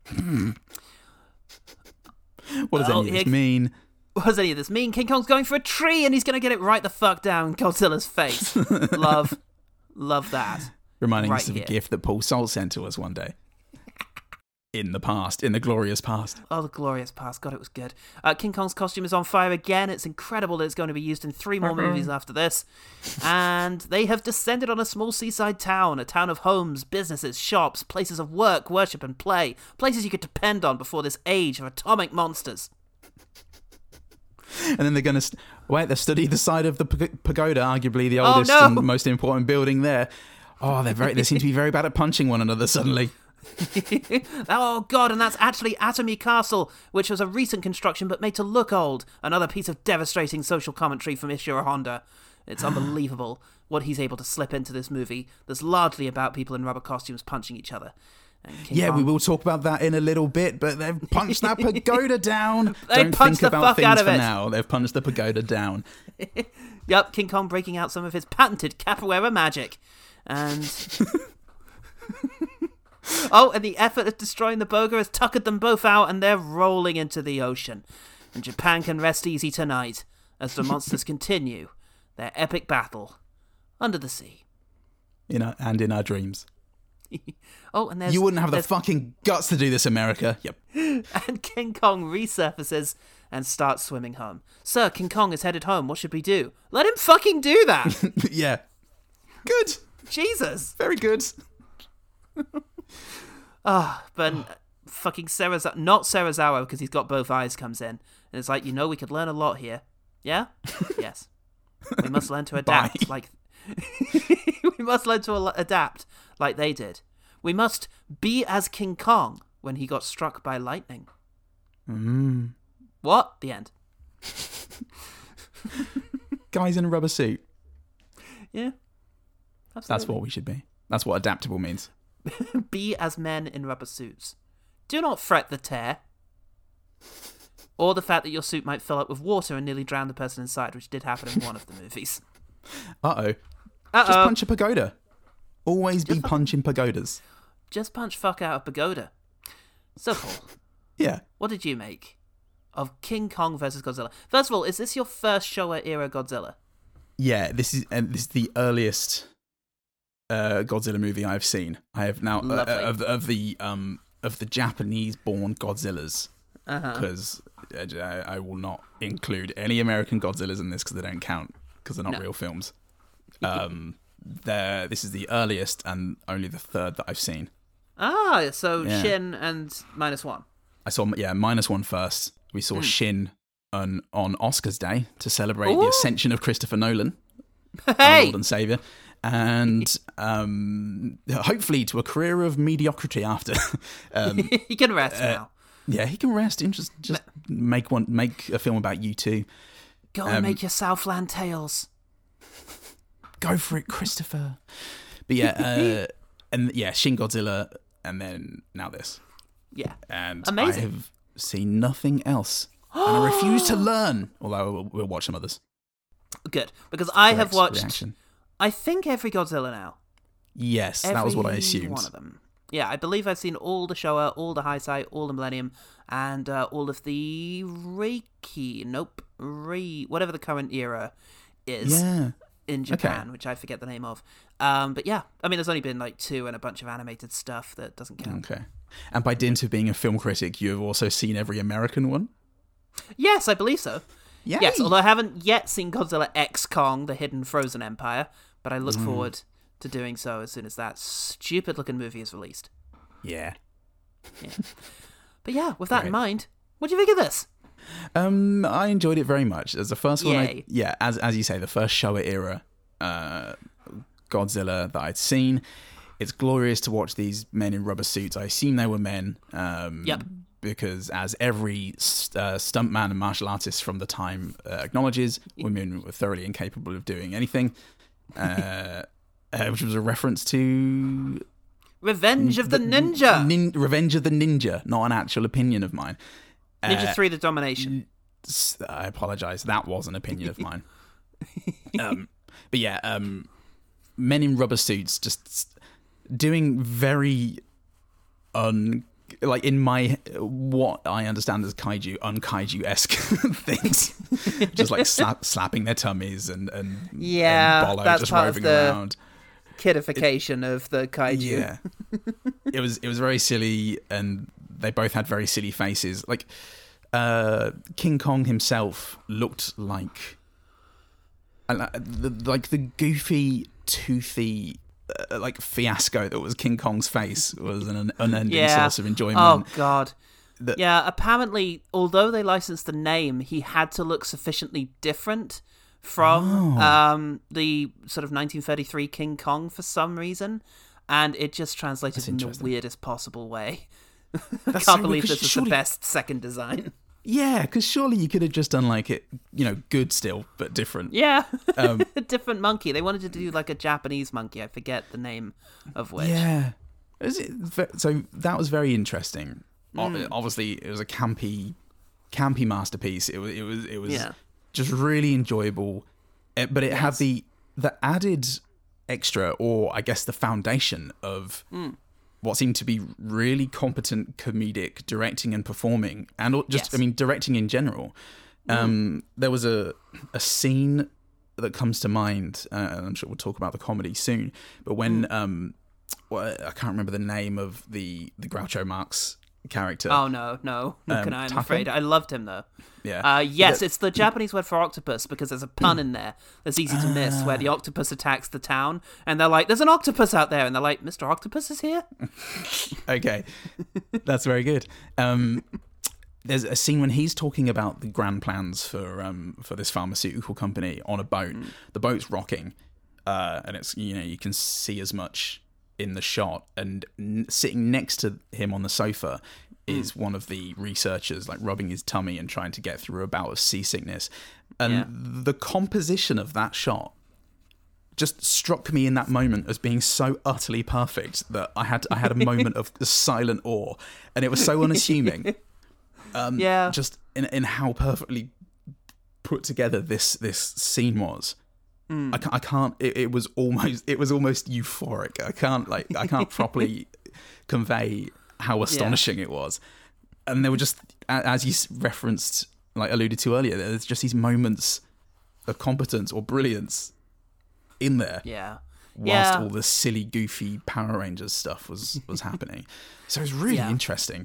What does any of this mean? What does any of this mean? King Kong's going for a tree, and he's going to get it right the fuck down Godzilla's face. Love that. Reminding right us of here. a gift that Paul Salt sent to us one day. In the past, in the glorious past. Oh, the glorious past. God, it was good. King Kong's costume is on fire again. It's incredible that it's going to be used in 3 more movies after this. And they have descended on a small seaside town, a town of homes, businesses, shops, places of work, worship, and play. Places you could depend on before this age of atomic monsters. And then they're going to they've stood either side of the pagoda, arguably the oldest no. and most important building there. Oh, they seem to be very bad at punching one another suddenly. Oh, God, and that's actually Atomy Castle, which was a recent construction but made to look old. Another piece of devastating social commentary from Ishiro Honda. It's unbelievable what he's able to slip into this movie that's largely about people in rubber costumes punching each other. And King Yeah, Kong- we will talk about that in a little bit, but they've punched that pagoda down. They Don't punched think the about fuck out things of for it. now. They've punched the pagoda down. Yup, King Kong breaking out some of his patented capoeira magic. And... oh, and the effort of destroying the boga has tuckered them both out, and they're rolling into the ocean. And Japan can rest easy tonight, as the monsters continue their epic battle under the sea. And in our dreams. Oh, and there's... You wouldn't have the there's- fucking guts to do this, America. Yep. And King Kong resurfaces and starts swimming home. Sir, King Kong is headed home. What should we do? Let him fucking do that! Yeah. Good. Jesus! Very good. But fucking not Serizawa, because he's got both eyes, comes in. And it's like, we could learn a lot here. Yeah? Yes. We must learn to adapt Bye. we must learn to adapt like they did. We must be as King Kong when he got struck by lightning. What? The end. Guys in a rubber suit. Yeah. Absolutely. That's what we should be. That's what adaptable means. Be as men in rubber suits. Do not fret the tear. Or the fact that your suit might fill up with water and nearly drown the person inside, which did happen in one of the movies. Uh-oh. Just punch a pagoda. Always be punching pagodas. Just punch fuck out of pagoda. So, Paul, Yeah. what did you make of King Kong versus Godzilla? First of all, is this your first Showa era Godzilla? Yeah, this is the earliest Godzilla movie I've seen. I have now Lovely. of the Japanese-born Godzillas, because I will not include any American Godzillas in this because they don't count because they're not real films. This is the earliest and only the third that I've seen. Ah, so Yeah. Shin and -1. I saw -1 first. We saw Shin on Oscars Day to celebrate the ascension of Christopher Nolan, our Hey! Lord and Savior, and hopefully to a career of mediocrity after. He can rest now. Yeah, he can rest and just make a film about U2. Go and make your Southland Tales. Go for it, Christopher. But yeah, and yeah, Shin Godzilla, and then now this. Yeah. And amazing. I have seen nothing else. And I refuse to learn, although we'll watch some others. Good, because I have watched, reaction. I think, every Godzilla now. Yes, that was what I assumed. One of them. Yeah, I believe I've seen all the Showa, all the Heisei, all the Millennium, and all of the whatever the current era is in Japan, which I forget the name of. But yeah, I mean, there's only been like 2 and a bunch of animated stuff that doesn't count. Okay. And by dint of being a film critic, you have also seen every American one? Yes, I believe so. Yay! Yes, although I haven't yet seen Godzilla X Kong, the Hidden Frozen Empire, but I look forward to doing so as soon as that stupid-looking movie is released. Yeah. But yeah, with that in mind, what do you think of this? I enjoyed it very much. As the first one, Yay. as you say, the first Showa era Godzilla that I'd seen. It's glorious to watch these men in rubber suits. I assume they were men. Yep. Because as every stuntman and martial artist from the time acknowledges, women were thoroughly incapable of doing anything. Which was a reference to Revenge of the Ninja! Revenge of the Ninja, not an actual opinion of mine. Ninja 3, The Domination. I apologise, that was an opinion of mine. But yeah, men in rubber suits just doing very like in my what I understand as kaiju, un-kaiju-esque things, just like slapping their tummies and Bollo that's just part roving of the around. Kidification of the kaiju. Yeah, it was very silly, and they both had very silly faces. Like King Kong himself looked like the goofy, toothy. Like fiasco that was King Kong's face was an unending source of enjoyment. Oh god. Yeah, apparently, although they licensed the name, he had to look sufficiently different from the sort of 1933 King Kong for some reason, and it just translated in the weirdest possible way. I can't believe this is the best second design. Yeah, because surely you could have just done like it, good still, but different. Yeah, a different monkey. They wanted to do like a Japanese monkey. I forget the name of which. Yeah, so that was very interesting. Obviously, it was a campy masterpiece. It was just really enjoyable, but it had the added extra, or I guess the foundation of. What seemed to be really competent comedic directing and performing, and just, directing in general. There was a scene that comes to mind, and I'm sure we'll talk about the comedy soon, but when, I can't remember the name of the Groucho Marx character. Oh, no, can I? I'm afraid. I loved him, though. Yeah. Yes, it's the Japanese word for octopus, because there's a pun in there that's easy to miss, where the octopus attacks the town, and they're like, there's an octopus out there, and they're like, Mr. Octopus is here? Okay. That's very good. There's a scene when he's talking about the grand plans for this pharmaceutical company on a boat. The boat's rocking, and it's, you can see as much in the shot, and sitting next to him on the sofa is one of the researchers, like rubbing his tummy and trying to get through a bout of seasickness. And the composition of that shot just struck me in that moment as being so utterly perfect that I had a moment of silent awe, and it was so unassuming. Just in how perfectly put together this scene was. I can't. It was almost euphoric. I can't properly convey how astonishing it was. And there were just, as you referenced, alluded to earlier, there's just these moments of competence or brilliance in there. Yeah. Whilst all the silly, goofy Power Rangers stuff was happening, so it was really interesting.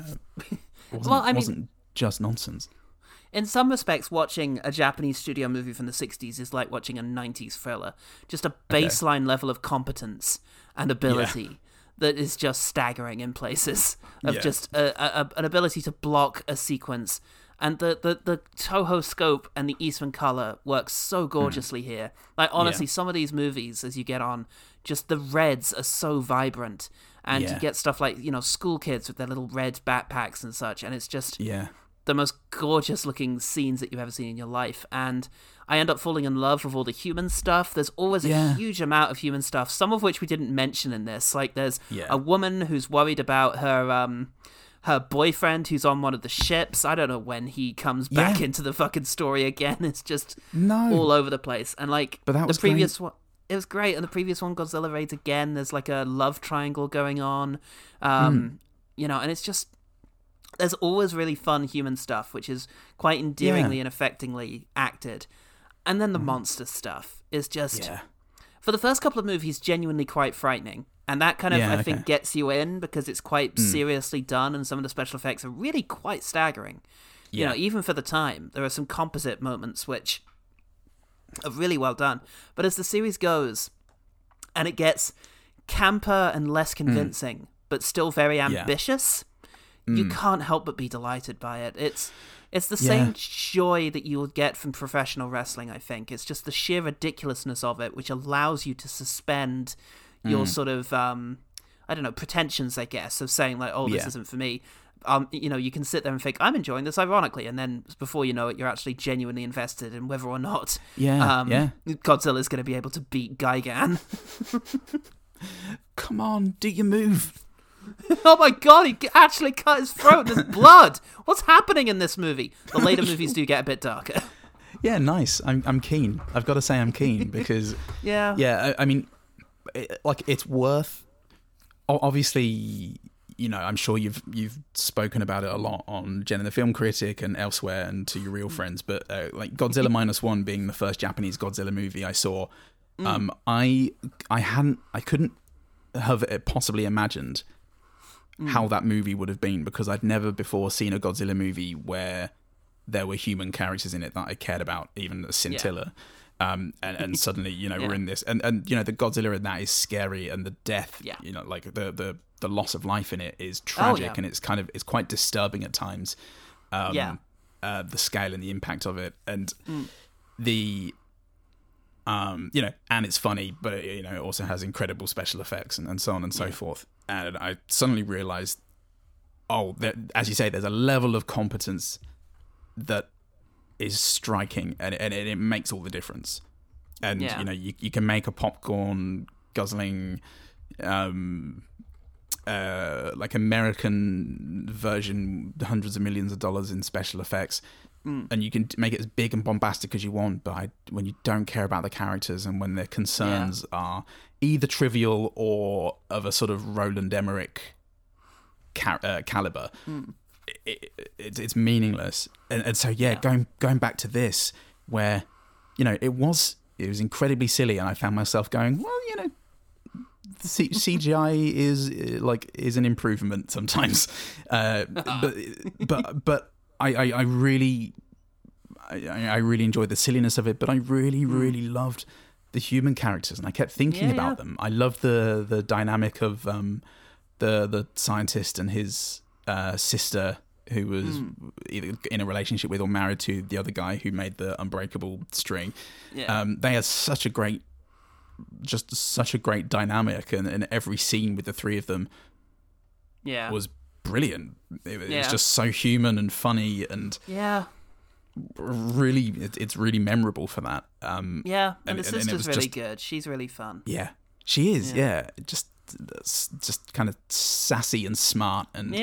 Wasn't just nonsense. In some respects, watching a Japanese studio movie from the 60s is like watching a 90s thriller. Just a baseline level of competence and ability that is just staggering in places. Of just an ability to block a sequence. And the Toho scope and the Eastman color works so gorgeously here. Like, honestly, some of these movies, as you get on, just the reds are so vibrant. And you get stuff like, school kids with their little red backpacks and such. And it's just... the most gorgeous looking scenes that you've ever seen in your life. And I end up falling in love with all the human stuff. There's always a huge amount of human stuff, some of which we didn't mention in this. Like there's a woman who's worried about her boyfriend who's on one of the ships. I don't know when he comes back into the fucking story again. It's just all over the place. And like but that was the previous one, it was great. And the previous one, Godzilla raids again. There's like a love triangle going on, you know, and it's just, there's always really fun human stuff, which is quite endearingly and affectingly acted. And then the monster stuff is just, for the first couple of movies, genuinely quite frightening. And that kind of, I think, gets you in because it's quite seriously done, and some of the special effects are really quite staggering. You know, even for the time, there are some composite moments which are really well done. But as the series goes, and it gets camper and less convincing, but still very ambitious, you can't help but be delighted by it. It's the same joy that you will get from professional wrestling, I think. It's just the sheer ridiculousness of it, which allows you to suspend your sort of, I don't know, pretensions, I guess, of saying like, oh, this isn't for me. You know, you can sit there and think, I'm enjoying this ironically, and then before you know it, you're actually genuinely invested in whether or not Godzilla is going to be able to beat Gigan. Come on, do your move. Oh my god, he actually cut his throat and there's blood. What's happening in this movie? The later movies do get a bit darker. Yeah, nice. I'm keen. I've got to say I'm keen because I mean, it's worth. Obviously, you know, I'm sure you've spoken about it a lot on Jen and the Film Critic and elsewhere and to your real friends. But like Godzilla -1 being the first Japanese Godzilla movie I saw, I couldn't have possibly imagined how that movie would have been, because I'd never before seen a Godzilla movie where there were human characters in it that I cared about, even a scintilla. And suddenly, you know, we're in this, and you know, the Godzilla in that is scary, and the death, you know, like the loss of life in it is tragic, and it's quite disturbing at times. The scale and the impact of it, and the you know, and it's funny, but you know, it also has incredible special effects and so on and so forth. And I suddenly realized, as you say, there's a level of competence that is striking, and it makes all the difference. And you know, you can make a popcorn guzzling like American version, hundreds of millions of dollars in special effects, and you can make it as big and bombastic as you want, but when you don't care about the characters and when their concerns are either trivial or of a sort of Roland Emmerich caliber, it's meaningless. And so going back to this, where you know it was incredibly silly, and I found myself going, well, you know, the CGI is an improvement sometimes, but I really enjoyed the silliness of it, but I really loved the human characters, and I kept thinking about them. I loved the dynamic of the scientist and his sister, who was either in a relationship with or married to the other guy who made the unbreakable string. They had such a great dynamic, and every scene with the three of them was brilliant. It was just so human and funny, and really, it's really memorable for that. And the sister's really good. She's really fun. Yeah, she is. Just kind of sassy and smart, and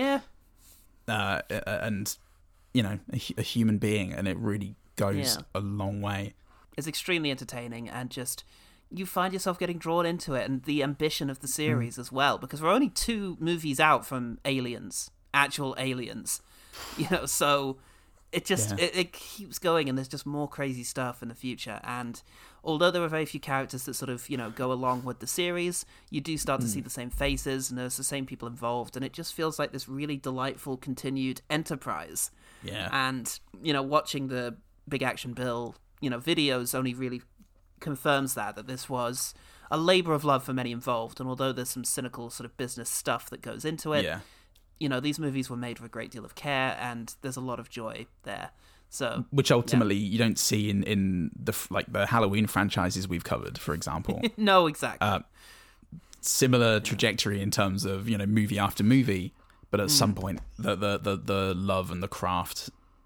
and you know, a human being, and it really goes a long way. It's extremely entertaining, and just you find yourself getting drawn into it, and the ambition of the series as well, because we're only 2 movies out from actual aliens, you know, so it just it keeps going, and there's just more crazy stuff in the future. And although there are very few characters that sort of, you know, go along with the series, you do start to see the same faces, and there's the same people involved, and it just feels like this really delightful continued enterprise. And you know, watching the Big Action Bill, you know, videos only really confirms that this was a labor of love for many involved. And although there's some cynical sort of business stuff that goes into it, you know, these movies were made with a great deal of care, and there's a lot of joy there. So, which ultimately you don't see in the Halloween franchises we've covered, for example. No, exactly. Similar trajectory in terms of, you know, movie after movie, but at some point the love and the craft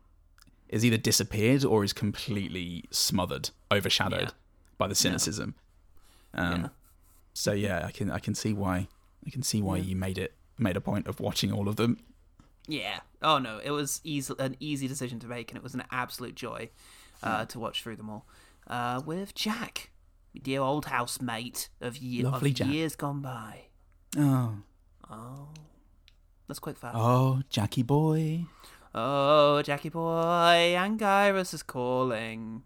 is either disappeared or is completely smothered, overshadowed by the cynicism. So yeah, I can see why you made a point of watching all of them. Yeah. Oh no, it was an easy decision to make, and it was an absolute joy to watch through them all. With Jack, dear old housemate of years gone by. Oh, That's quick fast. oh, Jackie boy. Oh, Jackie boy, Anguirus is calling.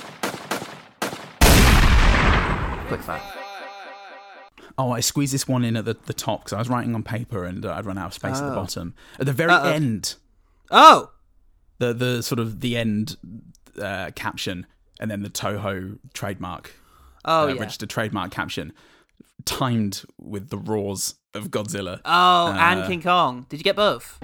Quick fast. Oh, I squeezed this one in at the top because I was writing on paper and I'd run out of space at the bottom. At the very end. Oh! The sort of the end caption and then the Toho trademark. Registered trademark caption. Timed with the roars of Godzilla. Oh, and King Kong. Did you get both?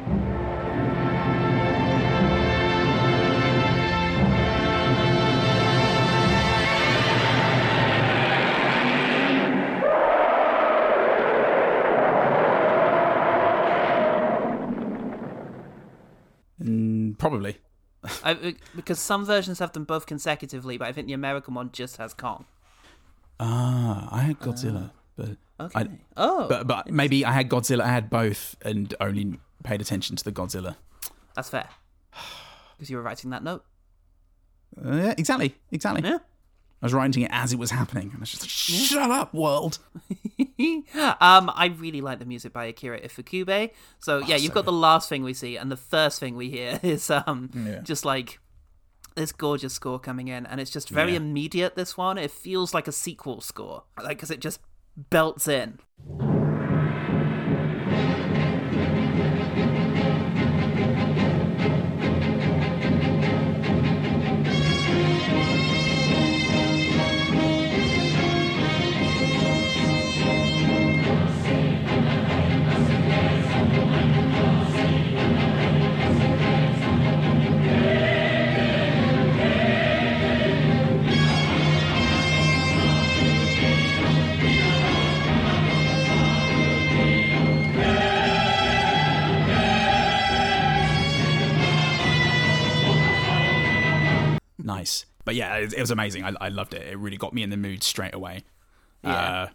Probably. Because some versions have them both consecutively, but I think the American one just has Kong. I had Godzilla, but Okay. but maybe I had Godzilla. I had both, and only paid attention to the Godzilla. That's fair. Because you were writing that note. Yeah, exactly. Yeah. I was writing it as it was happening, and I was just like, "Shut up, world!" I really like the music by Akira Ifukube. So yeah, you've got the last thing we see, and the first thing we hear is just like this gorgeous score coming in, and it's just very immediate. This one, it feels like a sequel score, like because it just belts in. Nice. But yeah, it was amazing. I loved it. It really got me in the mood straight away. And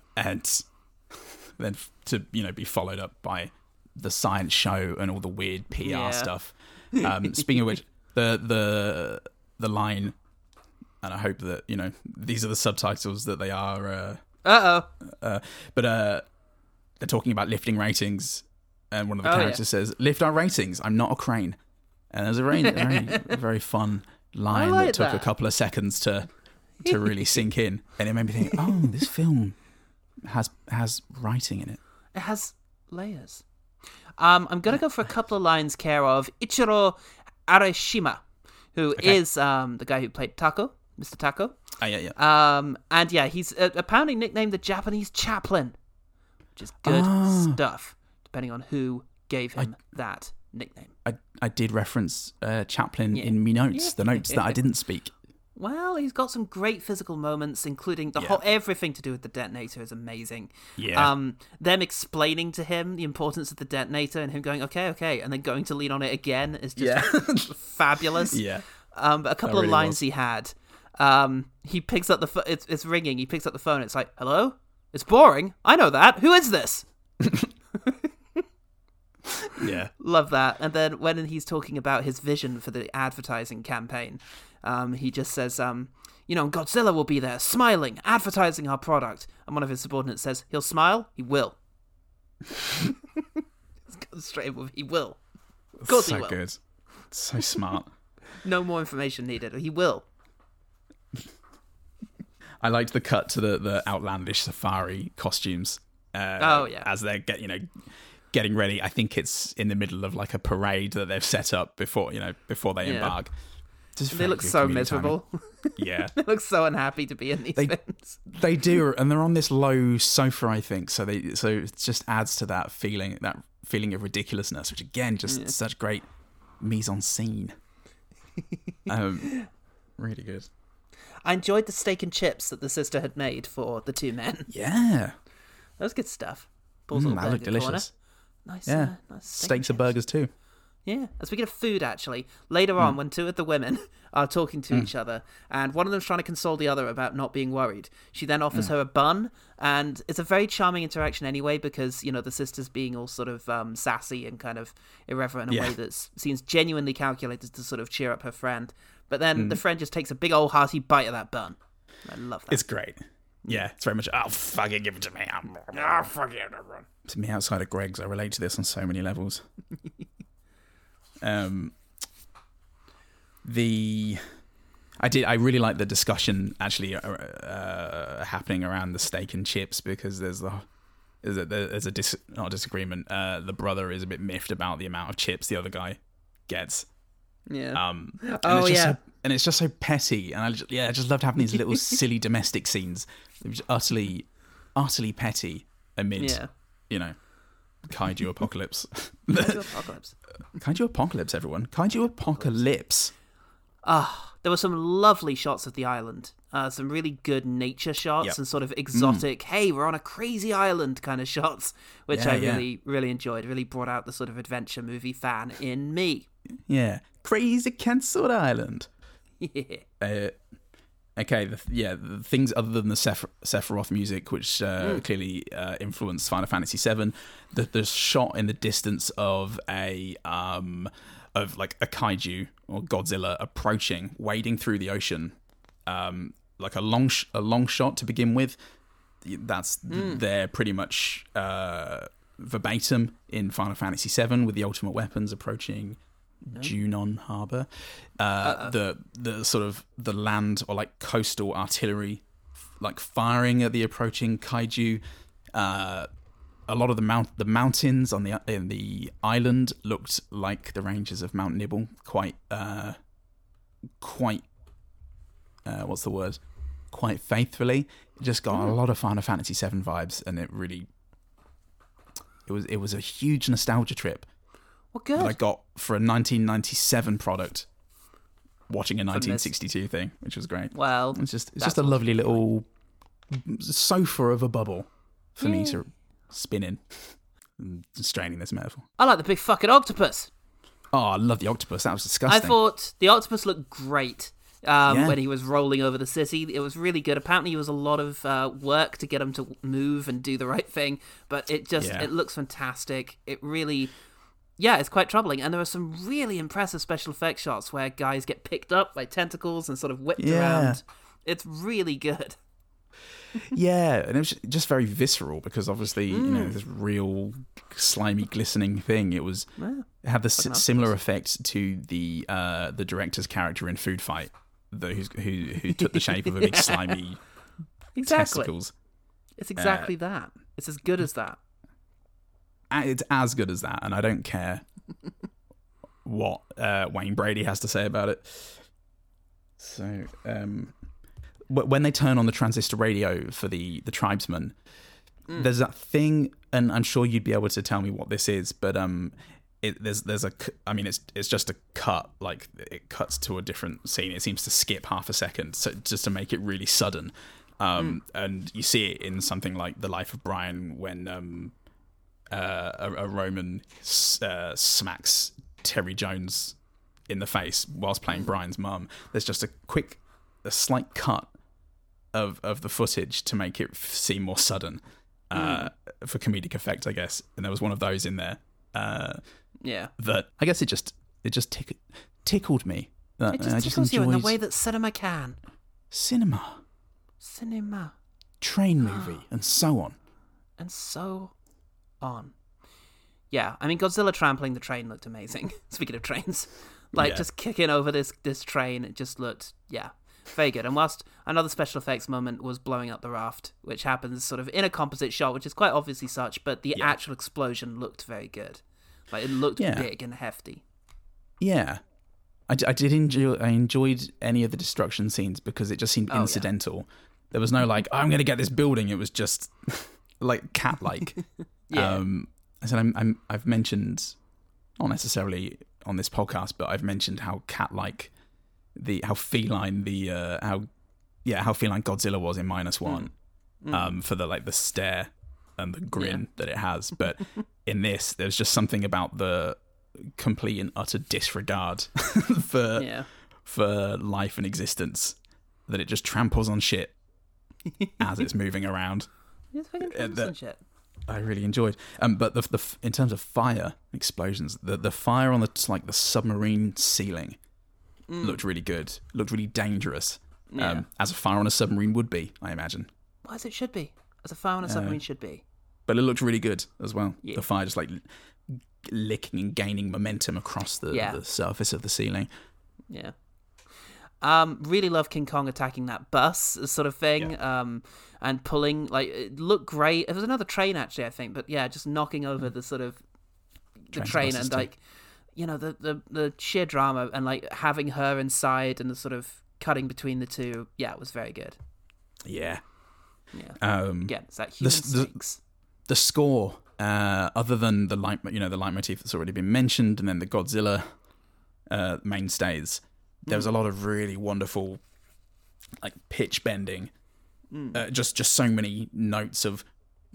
then to be followed up by the science show and all the weird PR stuff. Speaking of which, the line, and I hope that these are the subtitles that they are. But they're talking about lifting ratings, and one of the characters says, "Lift our ratings. I'm not a crane." And there's a very fun line that took a couple of seconds to really sink in, and it made me think, oh, this film has writing in it. It has layers. I'm gonna go for a couple of lines care of Ichiro Arashima, who is the guy who played Taco, Mr. Taco. Oh yeah. And yeah, he's apparently nicknamed the Japanese Chaplin, which is good stuff, depending on who gave him that nickname. I did reference Chaplin in me notes, the notes that I didn't speak. Well, he's got some great physical moments, including the whole everything to do with the detonator is amazing. Yeah. Them explaining to him the importance of the detonator and him going, okay, and then going to lean on it again is just fabulous. Yeah. But a couple of lines he had. He picks up the phone. It's ringing. He picks up the phone. It's like, hello? It's boring. I know that. Who is this? Yeah. Love that. And then when he's talking about his vision for the advertising campaign, he just says, Godzilla will be there, smiling, advertising our product. And one of his subordinates says, he'll smile? He will. It's gone straight with, he will. Of course he will. So good. So smart. No more information needed. He will. I liked the cut to the outlandish safari costumes. As they're getting ready. I think it's in the middle of like a parade that they've set up before they embark. They look so miserable. Yeah. They look so unhappy to be in these films. They do, and they're on this low sofa, I think. So it just adds to that feeling of ridiculousness, which again, just such great mise en scene. Really good. I enjoyed the steak and chips that the sister had made for the two men. Yeah. That was good stuff. That looked delicious. Nice. Yeah. Nice Steaks and burgers too. Yeah. And speaking of food, actually, later on, when two of the women are talking to each other, and one of them's trying to console the other about not being worried, she then offers her a bun, and it's a very charming interaction anyway, because, the sister's being all sort of sassy and kind of irreverent in a way that seems genuinely calculated to sort of cheer up her friend. But then the friend just takes a big old hearty bite of that bun. I love that. It's great. Yeah, it's very much, oh, fucking give it to me. Oh, fuck it. To me, outside of Greg's, I relate to this on so many levels. I really like the discussion actually happening around the steak and chips, because there's not a disagreement. The brother is a bit miffed about the amount of chips the other guy gets. Yeah. And it's just so petty, and I just loved having these little silly domestic scenes. It was utterly petty amid, kaiju apocalypse. Kaiju apocalypse. Kaiju apocalypse, everyone. Kaiju apocalypse. There were some lovely shots of the island. Some really good nature shots and sort of exotic, hey, we're on a crazy island kind of shots, which I really, really enjoyed. Really brought out the sort of adventure movie fan in me. Yeah. Crazy cancelled island. Yeah. Okay, the things other than the Sephiroth music, which clearly influenced Final Fantasy VII, the shot in the distance of a kaiju or Godzilla approaching, wading through the ocean, like a long shot to begin with. That's they're pretty much verbatim in Final Fantasy VII, with the ultimate weapons approaching Junon Harbor. The sort of the land or like coastal artillery like firing at the approaching kaiju. A lot of the mountains in the island looked like the ranges of Mount Nibble, quite what's the word? Quite faithfully. It just got a lot of Final Fantasy VII vibes, and it was a huge nostalgia trip. Well, good. That I got for a 1997 product, watching a 1962 thing, which was great. Well, it's just a lovely little sofa of a bubble for me to spin in. Straining this metaphor. I like the big fucking octopus. Oh, I love the octopus. That was disgusting. I thought the octopus looked great when he was rolling over the city. It was really good. Apparently, it was a lot of work to get him to move and do the right thing, but it looks fantastic. It really... Yeah, it's quite troubling. And there are some really impressive special effects shots where guys get picked up by tentacles and sort of whipped around. It's really good. Yeah, and it was just very visceral, because obviously, this real slimy, glistening thing. It had the similar effect to the director's character in Food Fight, who took the shape of a big slimy testicles. It's exactly that. It's as good as that. It's as good as that, and I don't care what Wayne Brady has to say about it. So, when they turn on the transistor radio for the tribesmen, there's that thing, and I'm sure you'd be able to tell me what this is, but it's just a cut, like it cuts to a different scene. It seems to skip half a second, so just to make it really sudden. And you see it in something like The Life of Brian, when a Roman smacks Terry Jones in the face whilst playing Brian's mum. There's just a slight cut of the footage to make it seem more sudden for comedic effect, I guess. And there was one of those in there. That I guess it just tickled me. It just tickles you in the way that cinema can. Cinema. Train movie, and so on. And so on. Yeah, I mean, Godzilla trampling the train looked amazing. Speaking of trains. Just kicking over this train, it just looked, very good. And whilst another special effects moment was blowing up the raft, which happens sort of in a composite shot, which is quite obviously such, but the actual explosion looked very good. Like, it looked big and hefty. Yeah. I enjoyed any of the destruction scenes because it just seemed incidental. Yeah. There was no I'm going to get this building. It was just like cat-like. I said I've mentioned, not necessarily on this podcast, but I've mentioned how cat-like how feline how feline Godzilla was in -1 for the stare and the grin that it has. But in this, there's just something about the complete and utter disregard for life and existence, that it just tramples on shit as it's moving around. It's fucking tramples on shit. I really enjoyed. But the in terms of fire explosions, the fire on the submarine ceiling looked really good. Looked really dangerous. As a fire on a submarine would be, I imagine. Well, as it should be. As a fire on a submarine should be. But it looked really good as well. Yeah. The fire just like licking and gaining momentum across the surface of the ceiling. Yeah. Really love King Kong attacking that bus sort of thing, and pulling, like, it looked great. It was another train, actually, I think, but yeah, just knocking over the sort of the train and, like, you know, the sheer drama and, like, having her inside and the sort of cutting between the two. Yeah, it was very good. Yeah. Yeah. Again, it's that human stakes. The score, other than the leitmotif that's already been mentioned, and then the Godzilla mainstays, there was a lot of really wonderful, like, pitch bending. Just so many notes of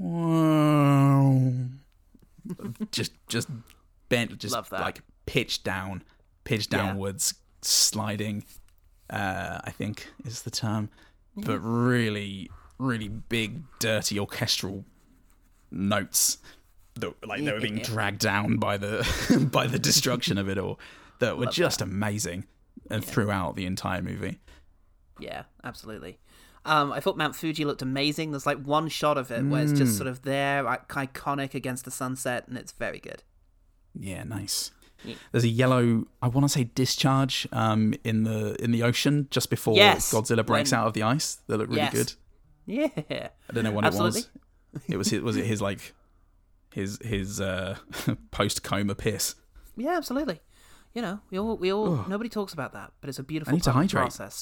wow, just bent, just like pitch downwards, sliding. I think is the term, but really, really big, dirty orchestral notes that, like, they were being dragged down by the by the destruction of it all, that were just amazing, and throughout the entire movie. Yeah, absolutely. I thought Mount Fuji looked amazing. There's like one shot of it where it's just sort of there, like, iconic against the sunset, and it's very good. Yeah, nice. Yeah. There's a yellow, I want to say, discharge in the ocean just before Godzilla breaks out of the ice. That looked really good. Yeah, I don't know what it was. Was it his like his post coma piss? Yeah, absolutely. You know, we all nobody talks about that, but it's a beautiful process.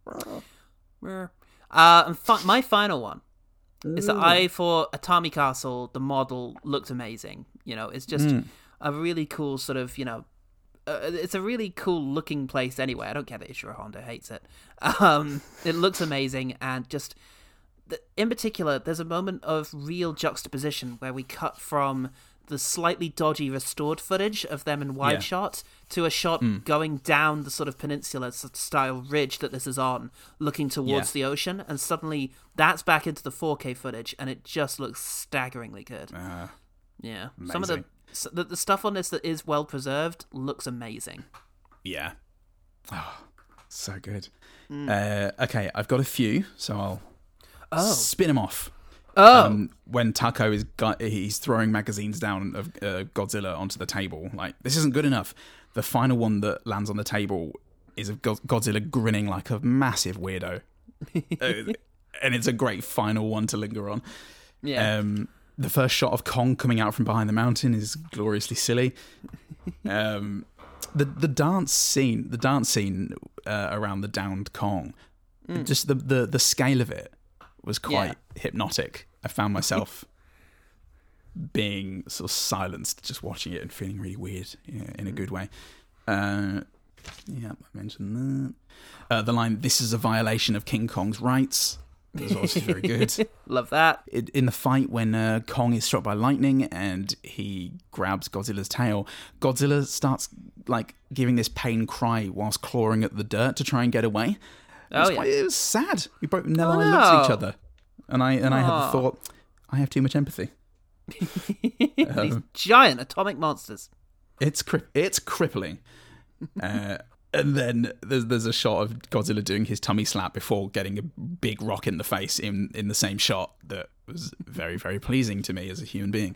And my final one is that I thought Atami Castle, the model, looked amazing. You know, it's just a really cool sort of, you know, it's a really cool looking place anyway. I don't care that Ishiro Honda hates it. It looks amazing, and just in particular, there's a moment of real juxtaposition where we cut from the slightly dodgy restored footage of them in wide shot to a shot going down the sort of peninsula style ridge that this is on, looking towards the ocean, and suddenly that's back into the 4K footage, and it just looks staggeringly good. Amazing. Some of the stuff on this that is well preserved looks amazing. Yeah. Oh, so good. Okay, I've got a few, so I'll spin them off. When Tako he's throwing magazines down of Godzilla onto the table, like, this isn't good enough. The final one that lands on the table is of Godzilla grinning like a massive weirdo, and it's a great final one to linger on. Yeah. The first shot of Kong coming out from behind the mountain is gloriously silly. The dance scene around the downed Kong, just the scale of it was quite hypnotic. I found myself being sort of silenced just watching it and feeling really weird in a good way. I mentioned that. The line, "This is a violation of King Kong's rights," was obviously very good. Love that. In the fight when Kong is struck by lightning and he grabs Godzilla's tail, Godzilla starts, like, giving this pain cry whilst clawing at the dirt to try and get away. It was sad. We both Nell and I looked at each other, and I had the thought, I have too much empathy. These giant atomic monsters. It's crippling. And then there's a shot of Godzilla doing his tummy slap before getting a big rock in the face in the same shot that was very, very pleasing to me as a human being.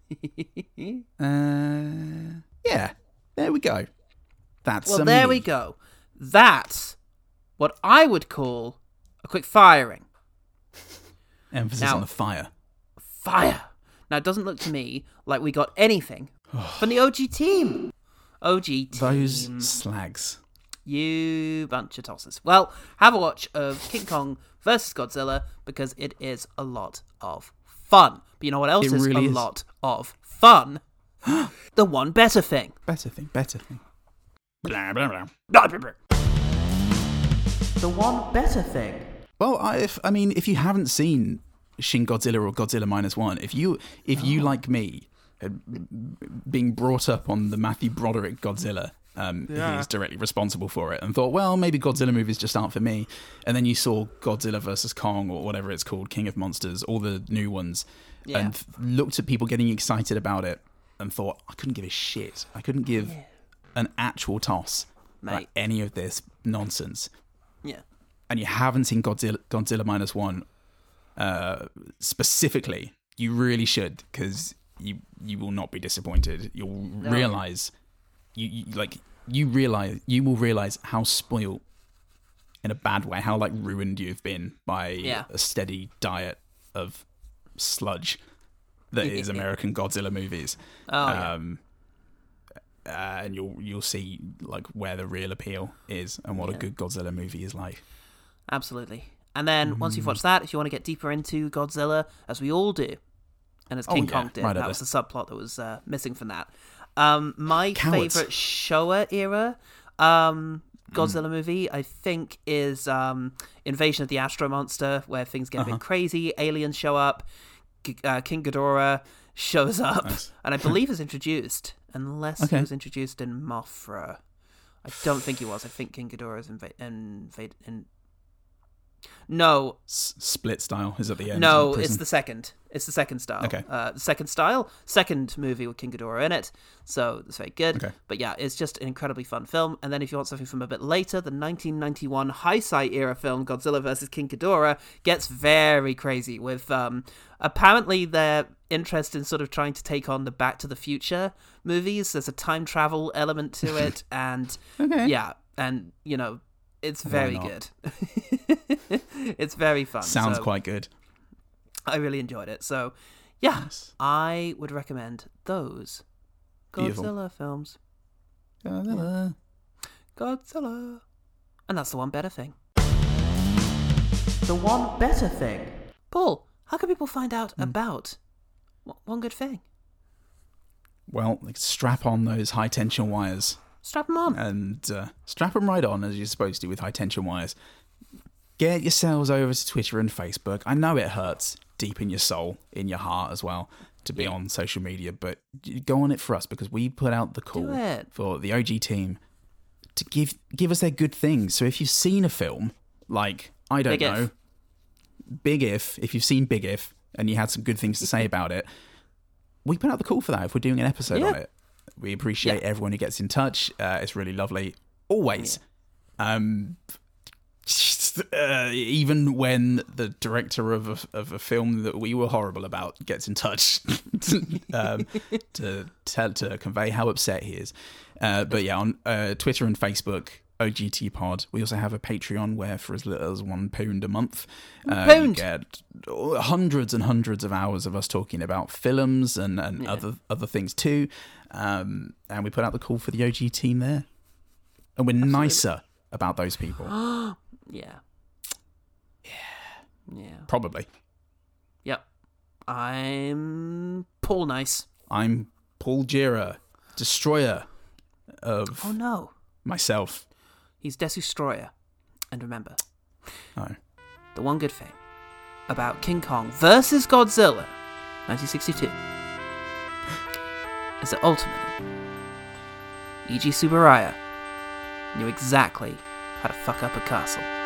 Yeah, there we go. There we go. That's what I would call a quick firing. Emphasis on the fire. Fire. Now, it doesn't look to me like we got anything from the OG team. Those slags. You bunch of tossers. Well, have a watch of King Kong versus Godzilla, because it is a lot of fun. But you know what else is a lot of fun? The one better thing. Better thing. Blah, blah, blah. The one better thing. Well, if you haven't seen Shin Godzilla or Godzilla -1, if you like me, being brought up on the Matthew Broderick Godzilla. He's directly responsible for it, and thought, well, maybe Godzilla movies just aren't for me. And then you saw Godzilla vs. Kong, or whatever it's called, King of Monsters, all the new ones, and looked at people getting excited about it, and thought, I couldn't give a shit. I couldn't give an actual toss about any of this nonsense. Yeah. And you haven't seen Godzilla Minus One specifically, you really should, because you will not be disappointed. You'll realize. You will realize how spoiled, in a bad way, how like ruined you've been by a steady diet of sludge that is American Godzilla movies. And you'll see like where the real appeal is and what a good Godzilla movie is like. Absolutely. And then once you've watched that, if you want to get deeper into Godzilla, as we all do, and as King Kong did, that was the subplot that was missing from that. My favorite Showa era Godzilla movie, I think, is Invasion of the Astro Monster, where things get a bit crazy. Aliens show up, King Ghidorah shows up, and I believe is introduced, unless he was introduced in Mothra. I don't think he was. I think King Ghidorah is invaded. No. Split style is at the end. No, it's the second. It's the second style. Okay. Second movie with King Ghidorah in it. So it's very good. Okay. But yeah, it's just an incredibly fun film. And then if you want something from a bit later, the 1991 Heisei era film Godzilla vs. King Ghidorah gets very crazy with apparently their interest in sort of trying to take on the Back to the Future movies. There's a time travel element to it, and and you know, it's very good. It's very fun. Sounds quite good. I really enjoyed it. So, yeah, I would recommend those Godzilla films. Godzilla. And that's the one better thing. The one better thing. Paul, how can people find out about One Good Thing? Well, strap on those high tension wires. Strap them on. And strap them right on, as you're supposed to with high tension wires. Get yourselves over to Twitter and Facebook. I know it hurts deep in your soul, in your heart as well, to be on social media, but go on it for us, because we put out the call for the OG team to give us their good things. So if you've seen a film like, I don't know, Big If you've seen Big If and you had some good things to say about it, we put out the call for that if we're doing an episode on it. We appreciate everyone who gets in touch. It's really lovely. Always. Even when the director of a film that we were horrible about gets in touch to convey how upset he is. But yeah, on Twitter and Facebook, OGT Pod. We also have a Patreon where for as little as £1 a month, you get hundreds and hundreds of hours of us talking about films and other things too. And we put out the call for the OG team there. And we're nicer about those people. Yeah. Probably. Yep. I'm Paul Nice. I'm Paul Gira, destroyer of myself. He's Desustroyer. And remember, the one good thing about King Kong versus Godzilla 1962 is that ultimately Eiji Tsuburaya knew exactly how to fuck up a castle.